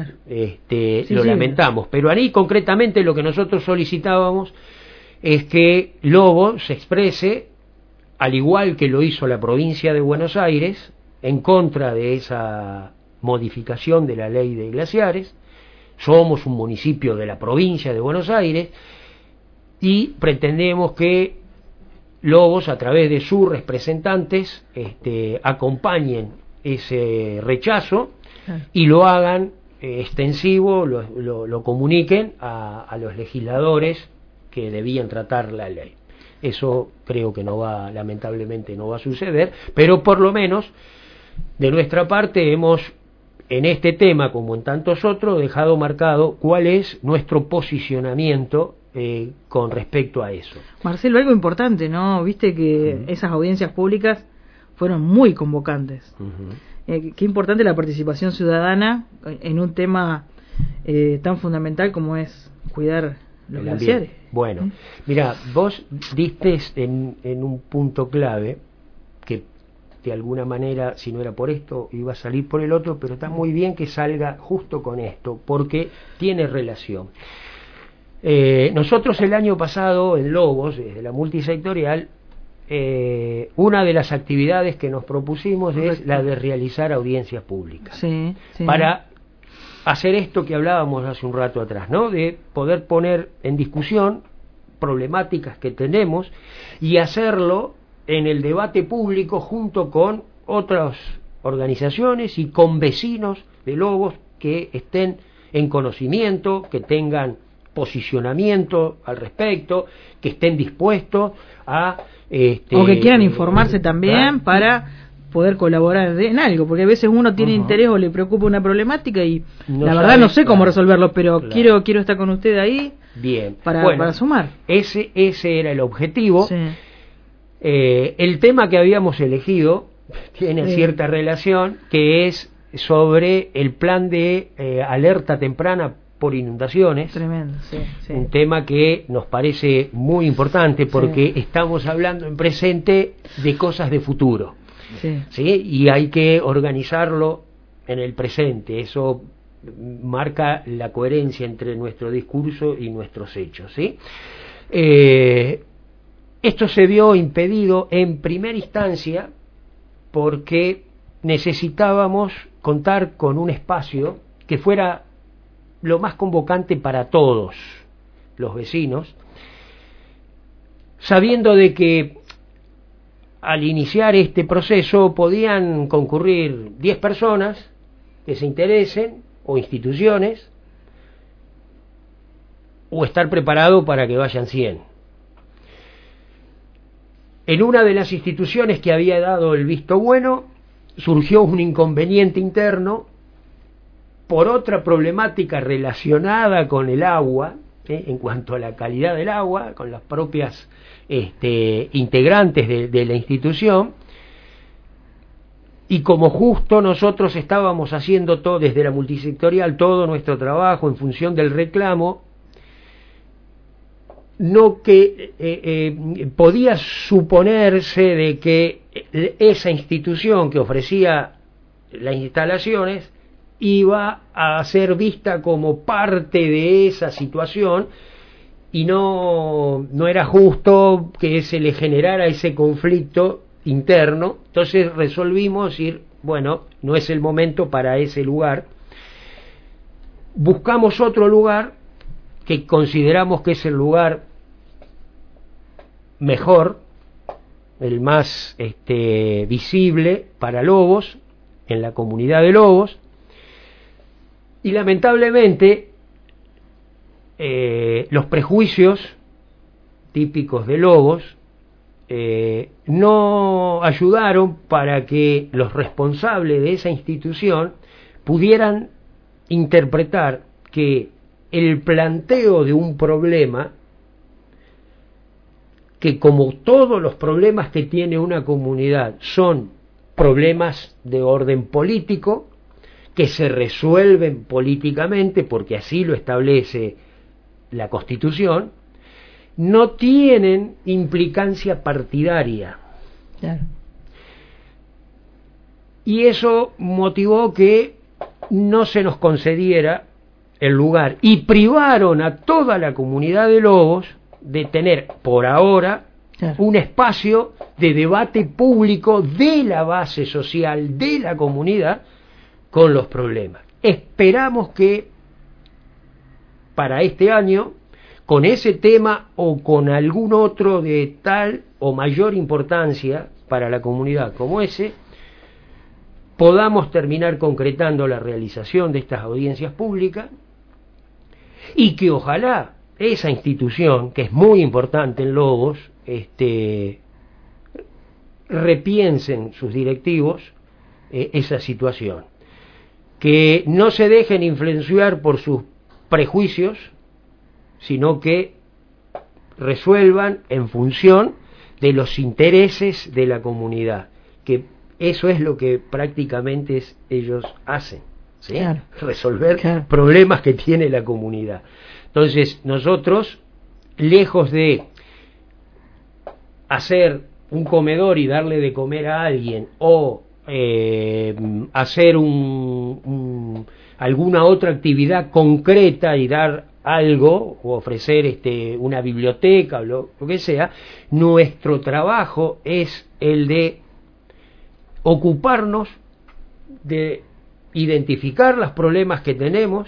Lo lamentamos, pero ahí concretamente lo que nosotros solicitábamos es que Lobo se exprese, al igual que lo hizo la provincia de Buenos Aires, en contra de esa modificación de la ley de glaciares. Somos un municipio de la provincia de Buenos Aires y pretendemos que Lobos, a través de sus representantes, acompañen ese rechazo y lo hagan extensivo, lo comuniquen a los legisladores que debían tratar la ley. Eso creo que lamentablemente no va a suceder, pero por lo menos de nuestra parte hemos, en este tema como en tantos otros, dejado marcado cuál es nuestro posicionamiento con respecto a eso. Marcelo, algo importante, ¿no? Viste que esas audiencias públicas fueron muy convocantes. Qué importante la participación ciudadana en un tema tan fundamental como es cuidar los glaciares. Bueno, mira, vos diste en un punto clave que de alguna manera, si no era por esto, iba a salir por el otro, pero está muy bien que salga justo con esto, porque tiene relación. Nosotros el año pasado en Lobos, desde la multisectorial, una de las actividades que nos propusimos es la de realizar audiencias públicas para hacer esto que hablábamos hace un rato atrás, ¿no? De poder poner en discusión problemáticas que tenemos y hacerlo en el debate público junto con otras organizaciones y con vecinos de Lobos que estén en conocimiento, que tengan posicionamiento al respecto, que estén dispuestos a o que quieran informarse también para poder colaborar en algo, porque a veces uno tiene interés o le preocupa una problemática y No la verdad sabe, no sé cómo claro, resolverlo, pero claro. quiero estar con usted ahí Bien. para sumar. Ese era el objetivo. Sí. El tema que habíamos elegido tiene cierta relación, que es sobre el plan de alerta temprana por inundaciones. Tremendo, sí. Un tema que nos parece muy importante porque estamos hablando en presente de cosas de futuro. ¿Sí? Y hay que organizarlo en el presente. Eso marca la coherencia entre nuestro discurso y nuestros hechos. ¿Sí? Esto se vio impedido en primera instancia porque necesitábamos contar con un espacio que fuera lo más convocante para todos los vecinos, sabiendo de que al iniciar este proceso podían concurrir 10 personas que se interesen, o instituciones, o estar preparado para que vayan 100. En una de las instituciones que había dado el visto bueno, surgió un inconveniente interno por otra problemática relacionada con el agua, en cuanto a la calidad del agua, con las propias integrantes de la institución, y como justo nosotros estábamos haciendo todo desde la multisectorial, todo nuestro trabajo en función del reclamo, no que podía suponerse de que esa institución que ofrecía las instalaciones iba a ser vista como parte de esa situación y no era justo que se le generara ese conflicto interno. Entonces resolvimos ir, bueno, no es el momento para ese lugar, buscamos otro lugar que consideramos que es el lugar mejor, el más visible para Lobos, en la comunidad de Lobos, y lamentablemente los prejuicios típicos de Lobos no ayudaron para que los responsables de esa institución pudieran interpretar que el planteo de un problema, que como todos los problemas que tiene una comunidad son problemas de orden político, que se resuelven políticamente porque así lo establece la Constitución, no tienen implicancia partidaria. Claro. Y eso motivó que no se nos concediera el lugar y privaron a toda la comunidad de Lobos de tener por ahora un espacio de debate público de la base social de la comunidad con los problemas. Esperamos que para este año, con ese tema o con algún otro de tal o mayor importancia para la comunidad como ese, podamos terminar concretando la realización de estas audiencias públicas y que ojalá esa institución, que es muy importante en Lobos, repiensen sus directivos esa situación, que no se dejen influenciar por sus prejuicios, sino que resuelvan en función de los intereses de la comunidad, que eso es lo que prácticamente ellos hacen, ¿sí? Claro. Resolver problemas que tiene la comunidad. Entonces nosotros, lejos de hacer un comedor y darle de comer a alguien o hacer alguna otra actividad concreta y dar algo o ofrecer una biblioteca o lo que sea, nuestro trabajo es el de ocuparnos de identificar los problemas que tenemos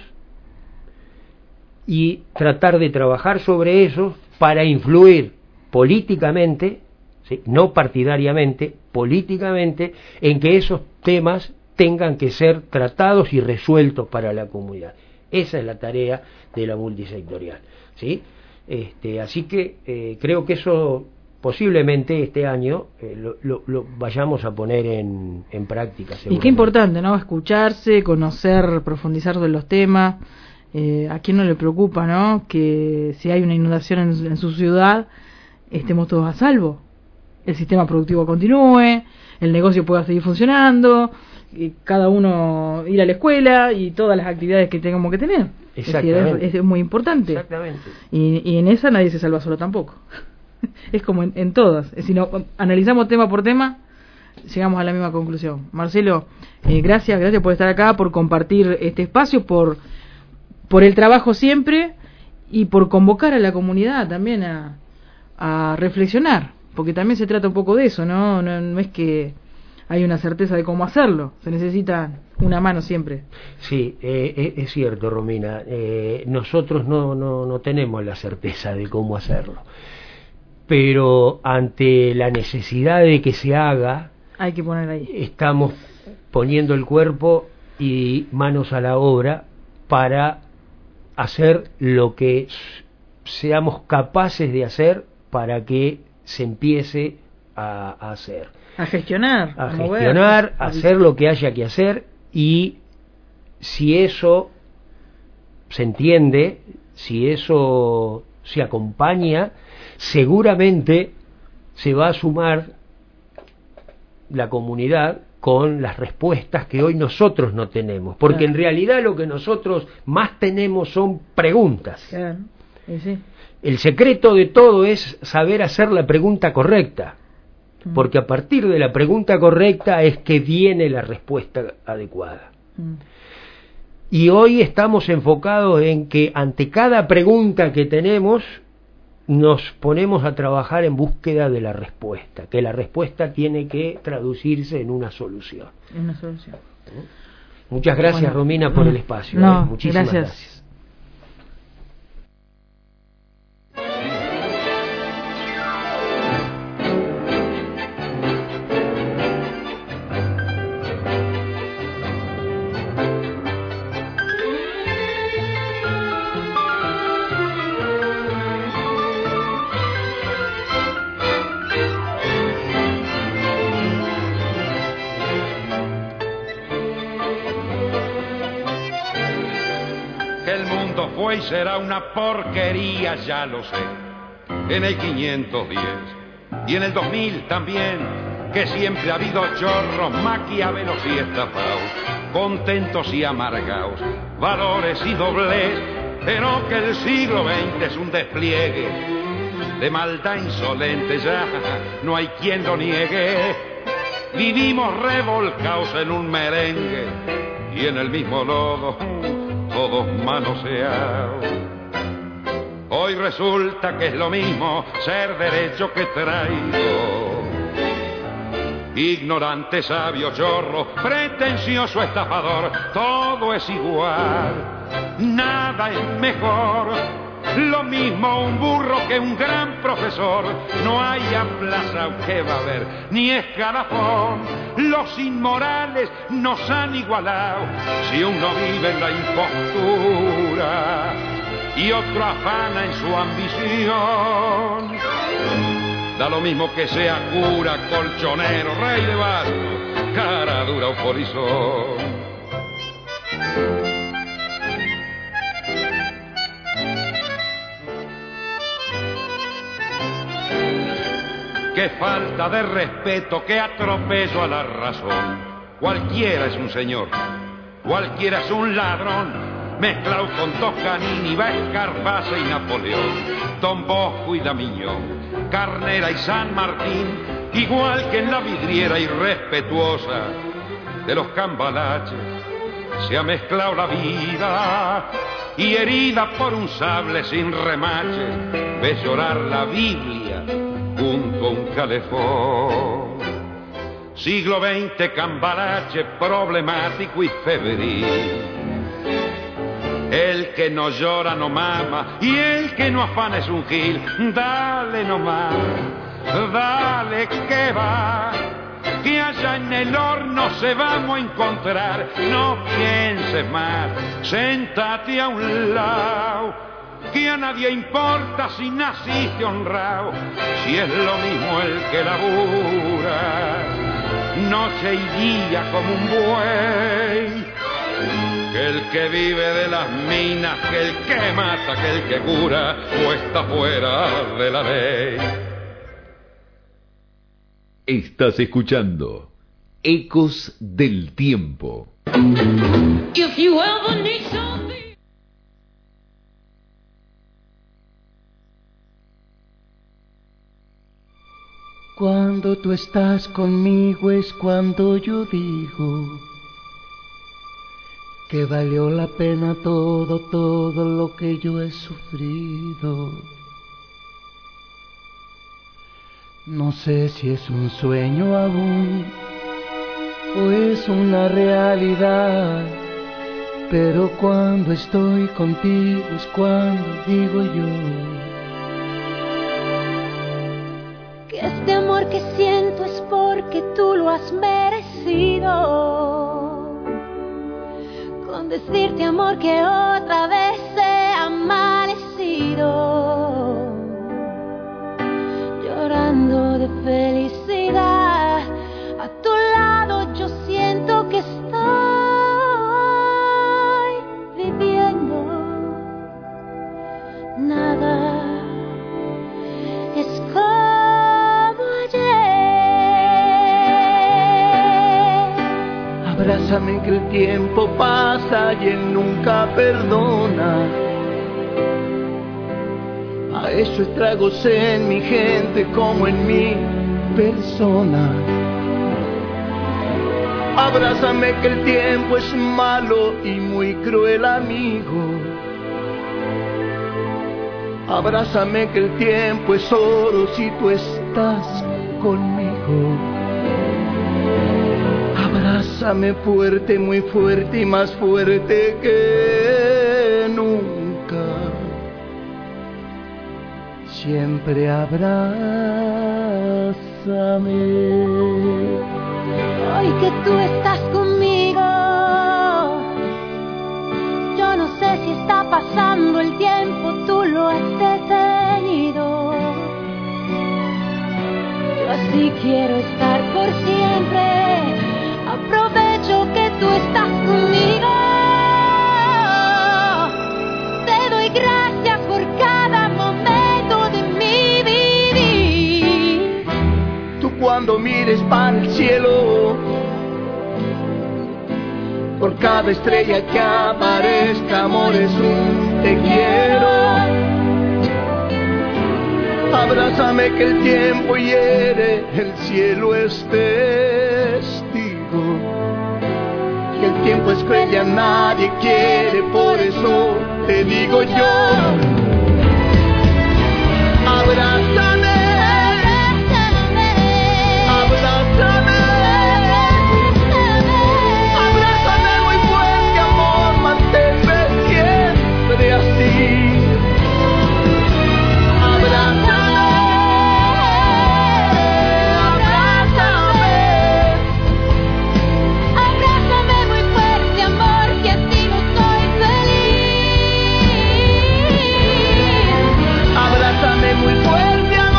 y tratar de trabajar sobre eso para influir políticamente, ¿sí? No partidariamente, políticamente, en que esos temas tengan que ser tratados y resueltos para la comunidad. Esa es la tarea de la multisectorial, ¿sí? Así que creo que eso posiblemente este año lo vayamos a poner en práctica. Y qué importante, ¿no? Escucarse, conocer, profundizar sobre los temas. ¿A quién no le preocupa, no? Que si hay una inundación en su ciudad, estemos todos a salvo. El sistema productivo continúe, el negocio pueda seguir funcionando, cada uno ir a la escuela y todas las actividades que tengamos que tener. Exactamente. Es muy importante. Exactamente. Y en esa nadie se salva solo tampoco. Es como en todas. Si no analizamos tema por tema, llegamos a la misma conclusión. Marcelo, gracias por estar acá, por compartir este espacio, por el trabajo siempre y por convocar a la comunidad también a reflexionar, porque también se trata un poco de eso, ¿no? No es que hay una certeza de cómo hacerlo, se necesita una mano siempre. Sí, es cierto, Romina, nosotros no tenemos la certeza de cómo hacerlo, pero ante la necesidad de que se haga, hay que poner ahí. Estamos poniendo el cuerpo y manos a la obra para hacer lo que seamos capaces de hacer para que se empiece a hacer. A gestionar, a hacer lo que haya que hacer, y si eso se entiende, si eso se acompaña, seguramente se va a sumar la comunidad con las respuestas que hoy nosotros no tenemos, porque en realidad lo que nosotros más tenemos son preguntas. Claro. Sí. El secreto de todo es saber hacer la pregunta correcta, porque a partir de la pregunta correcta es que viene la respuesta adecuada. Y hoy estamos enfocados en que ante cada pregunta que tenemos nos ponemos a trabajar en búsqueda de la respuesta, que la respuesta tiene que traducirse en una solución. Muchas gracias, Romina, por el espacio. Muchísimas gracias. Fue y será una porquería, ya lo sé. En el 510 y en el 2000 también, que siempre ha habido chorros, maquiavelos y estafaos, contentos y amargaos, valores y doblez, pero que el siglo XX es un despliegue de maldad insolente, ya no hay quien lo niegue. Vivimos revolcaos en un merengue y en el mismo lodo, todos manoseados. Hoy resulta que es lo mismo ser derecho que traidor, ignorante, sabio, chorro, pretencioso, estafador. Todo es igual, nada es mejor. Lo mismo un burro que un gran profesor. No hay plaza que va a haber, ni escalafón. Los inmorales nos han igualado. Si uno vive en la impostura y otro afana en su ambición, da lo mismo que sea cura, colchonero, rey de bastos, cara dura o polizón. Qué falta de respeto, qué atropello a la razón. Cualquiera es un señor, cualquiera es un ladrón, mezclado con Toscanini, Escarpaza y Napoleón, Don Bosco y Damiñón, Carnera y San Martín, igual que en la vidriera irrespetuosa de los cambalaches. Se ha mezclado la vida y herida por un sable sin remaches, ves llorar la Biblia junto a un calefón. Siglo XX, cambalache, problemático y febril. El que no llora no mama y el que no afana es un gil. Dale nomás, dale que va, que allá en el horno se vamos a encontrar. No pienses más, séntate a un lado que a nadie importa si naciste honrado, si es lo mismo el que labura, noche y día como un buey, que el que vive de las minas, que el que mata, que el que cura, o está fuera de la ley. Estás escuchando Ecos del Tiempo. If you ever need something. Cuando tú estás conmigo es cuando yo digo que valió la pena todo lo que yo he sufrido. No sé si es un sueño aún o es una realidad, pero cuando estoy contigo es cuando digo yo que este amor que siento es porque tú lo has merecido. Con decirte, amor, que otra vez he amanecido llorando de felicidad. A tu lado yo siento que estoy viviendo. Nada es como ayer. Abrázame que el tiempo pasa y él nunca perdona. Ha hecho estragos en mi gente como en mi persona. Abrázame que el tiempo es malo y muy cruel amigo. Abrázame que el tiempo es oro si tú estás conmigo. Abrázame fuerte, muy fuerte y más fuerte que nunca. Siempre abrázame. Hoy que tú estás conmigo, yo no sé si está pasando el tiempo, tú lo has detenido. Yo así quiero estar por siempre, aprovecho que tú estás conmigo. Te doy gracias por cada momento de mi vivir. Tú cuando mires para el cielo, por cada estrella que aparezca, amor, es un te quiero. Abrázame que el tiempo hiere, el cielo es testigo. Y el tiempo es cruel y a nadie quiere, por eso te digo yo. Abrázame. Muy fuerte,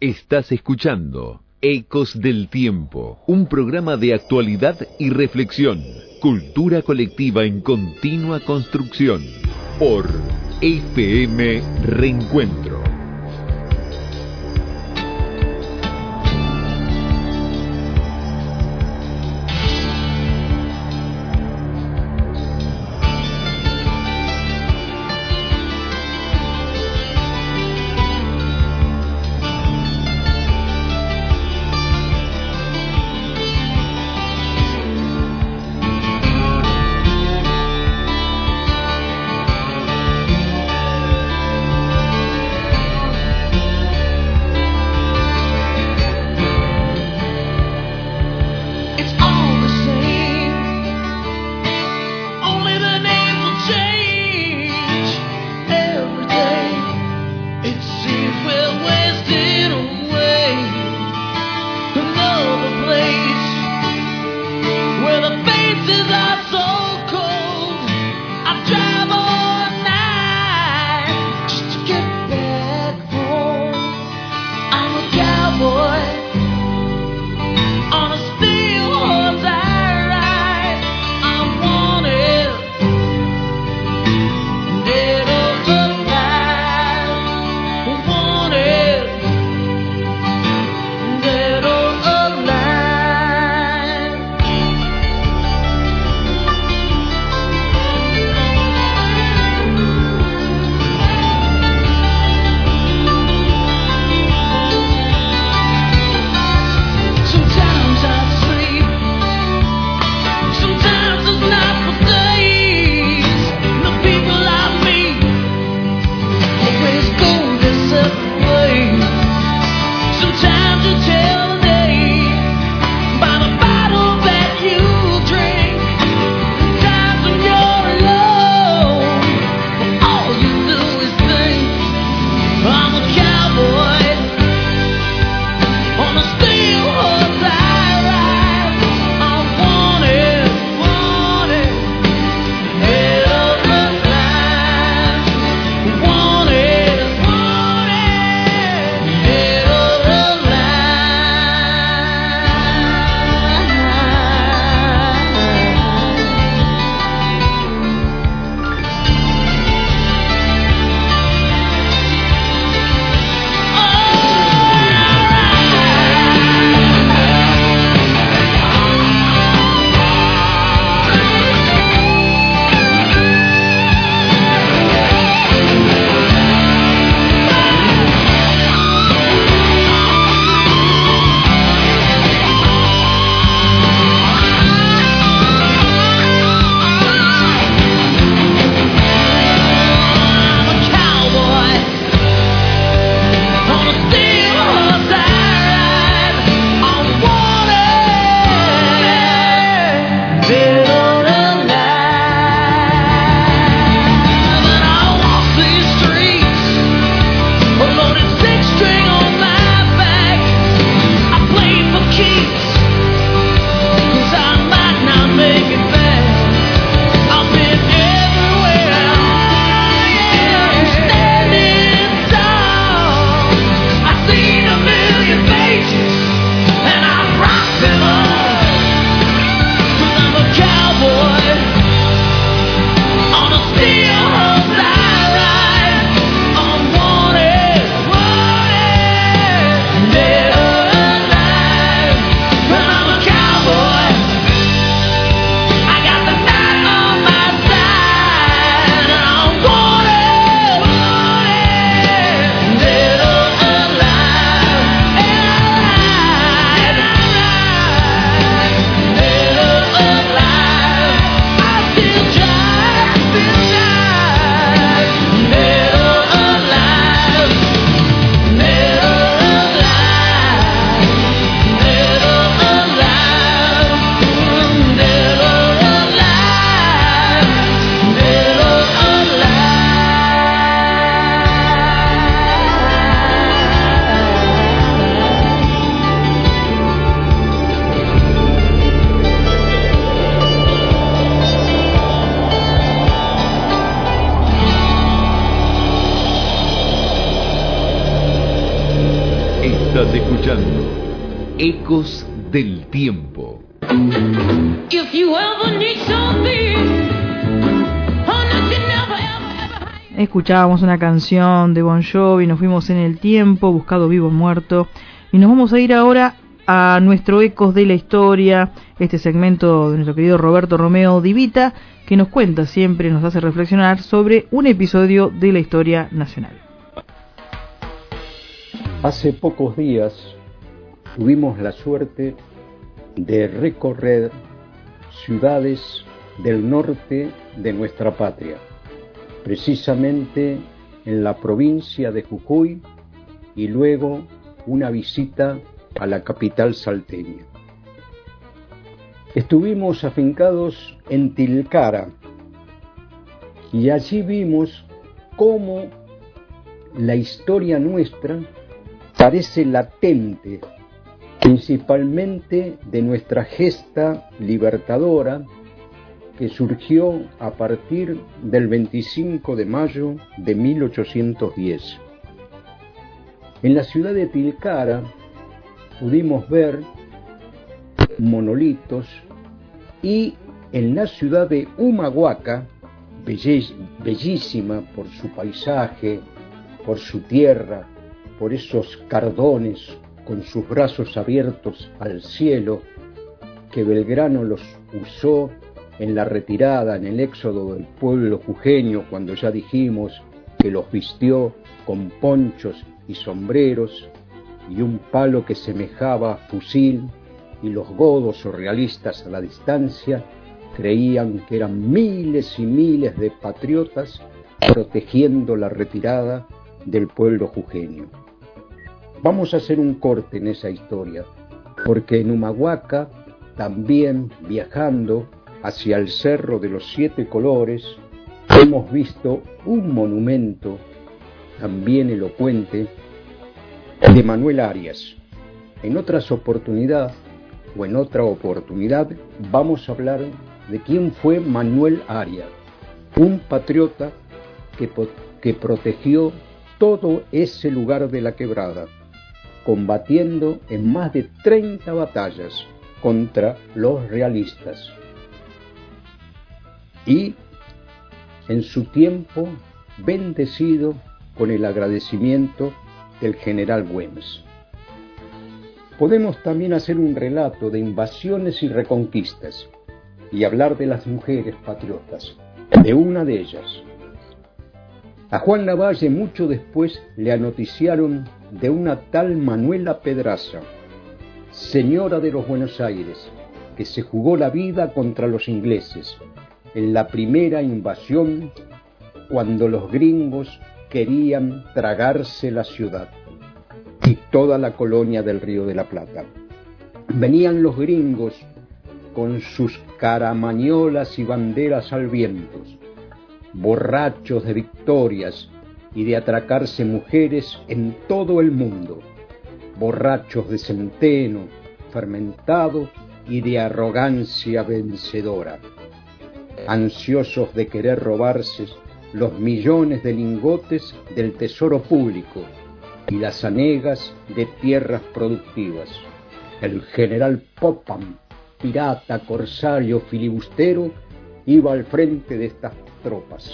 Estás escuchando Ecos del Tiempo, un programa de actualidad y reflexión, cultura colectiva en continua construcción, por FM Reencuentro. On a steel horse escuchando Ecos del Tiempo. If you ever need something, oh, nothing ever. Escuchábamos una canción de Bon Jovi, nos fuimos en el tiempo, Buscado Vivo o Muerto, y nos vamos a ir ahora a nuestro Ecos de la Historia, este segmento de nuestro querido Roberto Romeo Di Vita, que nos cuenta siempre, nos hace reflexionar sobre un episodio de la historia nacional. Hace pocos días tuvimos la suerte de recorrer ciudades del norte de nuestra patria, precisamente en la provincia de Jujuy, y luego una visita a la capital salteña. Estuvimos afincados en Tilcara y allí vimos cómo la historia nuestra parece latente, principalmente de nuestra gesta libertadora que surgió a partir del 25 de mayo de 1810. En la ciudad de Tilcara pudimos ver monolitos, y en la ciudad de Humahuaca, bellísima por su paisaje, por su tierra, por esos cardones con sus brazos abiertos al cielo, que Belgrano los usó en la retirada, en el éxodo del pueblo jujeño, cuando ya dijimos que los vistió con ponchos y sombreros y un palo que semejaba fusil, y los godos o realistas a la distancia creían que eran miles y miles de patriotas protegiendo la retirada del pueblo jujeño. Vamos a hacer un corte en esa historia, porque en Humahuaca, también viajando hacia el Cerro de los Siete Colores, hemos visto un monumento también elocuente de Manuel Arias. En otra oportunidad vamos a hablar de quién fue Manuel Arias, un patriota que protegió todo ese lugar de la quebrada, combatiendo en más de 30 batallas contra los realistas. Y en su tiempo bendecido con el agradecimiento del general Güemes. Podemos también hacer un relato de invasiones y reconquistas y hablar de las mujeres patriotas, de una de ellas. A Juan Lavalle mucho después le anoticiaron de una tal Manuela Pedraza, señora de los Buenos Aires, que se jugó la vida contra los ingleses en la primera invasión, cuando los gringos querían tragarse la ciudad y toda la colonia del Río de la Plata. Venían los gringos con sus caramañolas y banderas al viento, borrachos de victorias y de atracarse mujeres en todo el mundo, borrachos de centeno, fermentado y de arrogancia vencedora, ansiosos de querer robarse los millones de lingotes del tesoro público y las hanegas de tierras productivas. El general Popham, pirata, corsario, filibustero, iba al frente de estas tropas.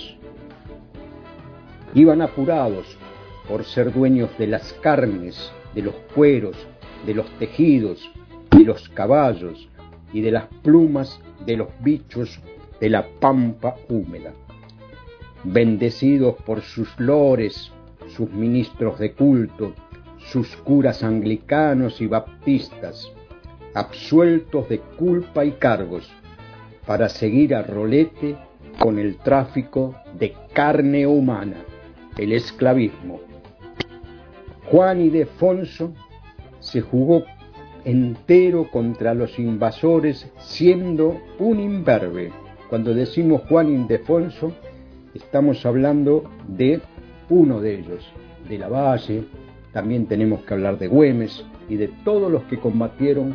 Iban apurados por ser dueños de las carnes, de los cueros, de los tejidos, de los caballos y de las plumas de los bichos de la pampa húmeda. Bendecidos por sus lores, sus ministros de culto, sus curas anglicanos y baptistas, absueltos de culpa y cargos, para seguir a rolete con el tráfico de carne humana, el esclavismo. Juan Ildefonso se jugó entero contra los invasores, siendo un imberbe. Cuando decimos Juan Ildefonso, estamos hablando de uno de ellos, de Lavalle. También tenemos que hablar de Güemes y de todos los que combatieron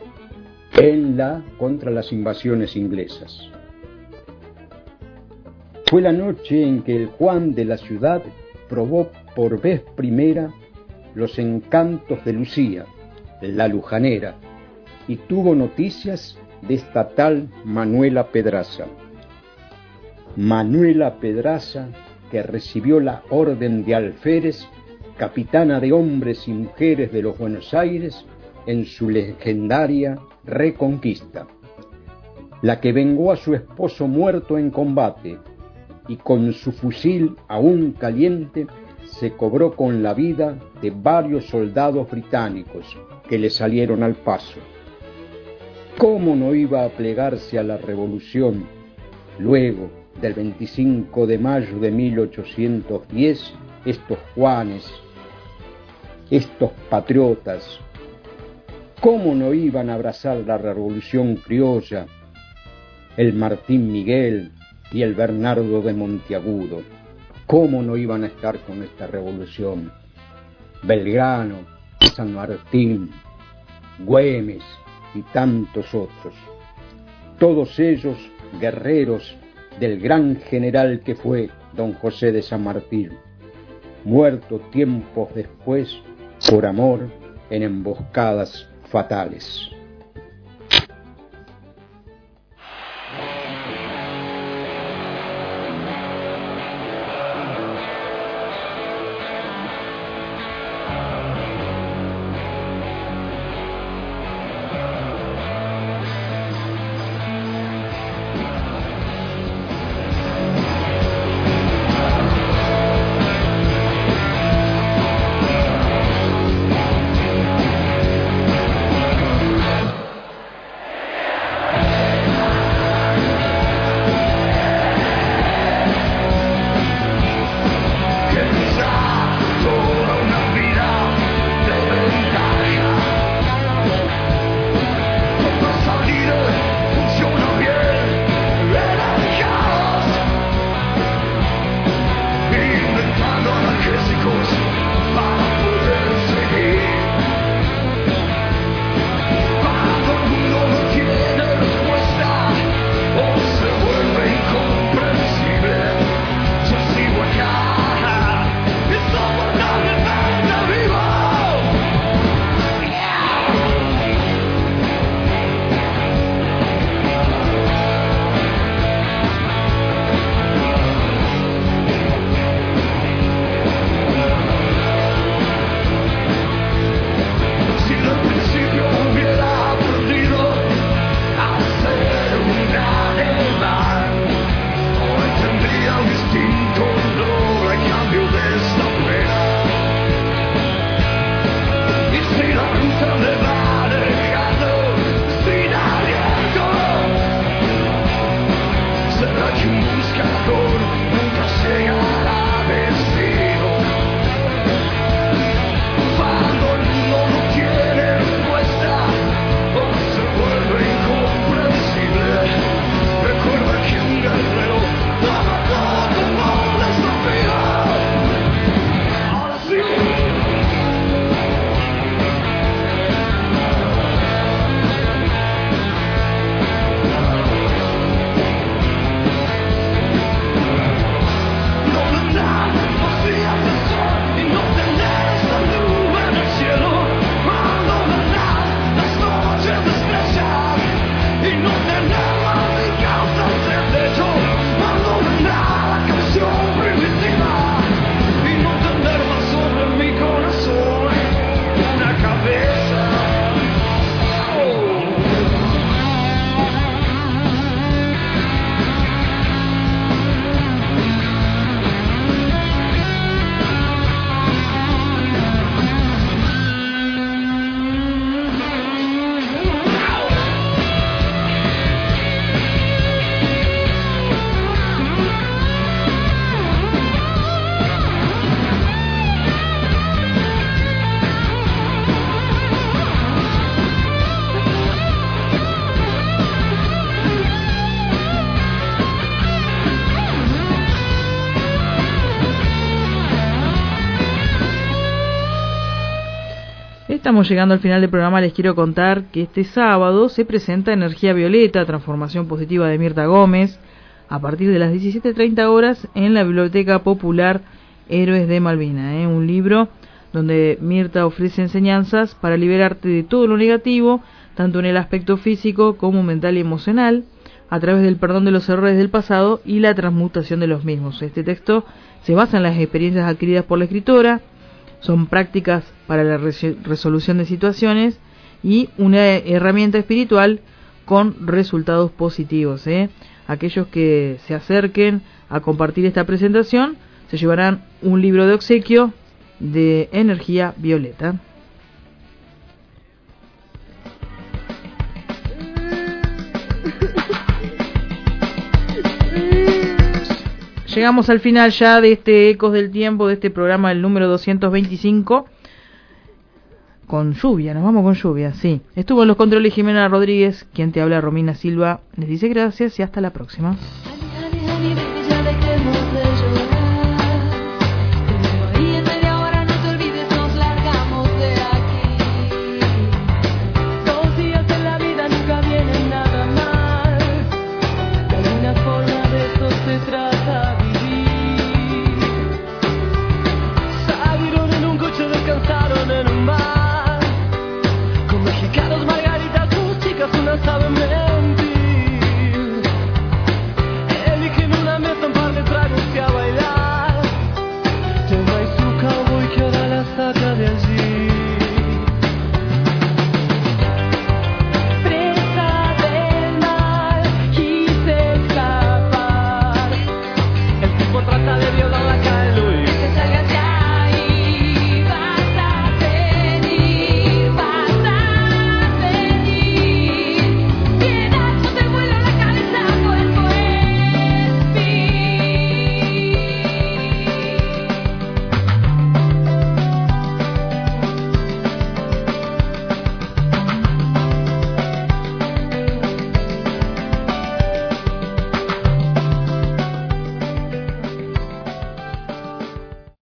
contra las invasiones inglesas. Fue la noche en que el Juan de la ciudad probó por vez primera los encantos de Lucía, La Lujanera, y tuvo noticias de esta tal Manuela Pedraza. Manuela Pedraza, que recibió la Orden de Alférez, capitana de hombres y mujeres de los Buenos Aires, en su legendaria Reconquista, la que vengó a su esposo muerto en combate y con su fusil aún caliente se cobró con la vida de varios soldados británicos que le salieron al paso. ¿Cómo no iba a plegarse a la revolución luego del 25 de mayo de 1810 estos Juanes, estos patriotas? ¿Cómo no iban a abrazar la revolución criolla, el Martín Miguel y el Bernardo de Monteagudo? ¿Cómo no iban a estar con esta revolución? Belgrano, San Martín, Güemes y tantos otros. Todos ellos guerreros del gran general que fue don José de San Martín, muerto tiempos después por amor en emboscadas fatales. Estamos llegando al final del programa. Les quiero contar que este sábado se presenta Energía Violeta, Transformación Positiva de Mirta Gómez, a partir de las 17:30 horas en la Biblioteca Popular Héroes de Malvinas. Un libro donde Mirta ofrece enseñanzas para liberarte de todo lo negativo, tanto en el aspecto físico como mental y emocional, a través del perdón de los errores del pasado y la transmutación de los mismos. Este texto se basa en las experiencias adquiridas por la escritora, son prácticas para la resolución de situaciones y una herramienta espiritual con resultados positivos. Aquellos que se acerquen a compartir esta presentación se llevarán un libro de obsequio de energía violeta. Llegamos al final ya de este Ecos del Tiempo, de este programa, el número 225. Con lluvia, nos vamos con lluvia, sí. Estuvo en los controles Jimena Rodríguez, quien te habla Romina Silva. Les dice gracias y hasta la próxima.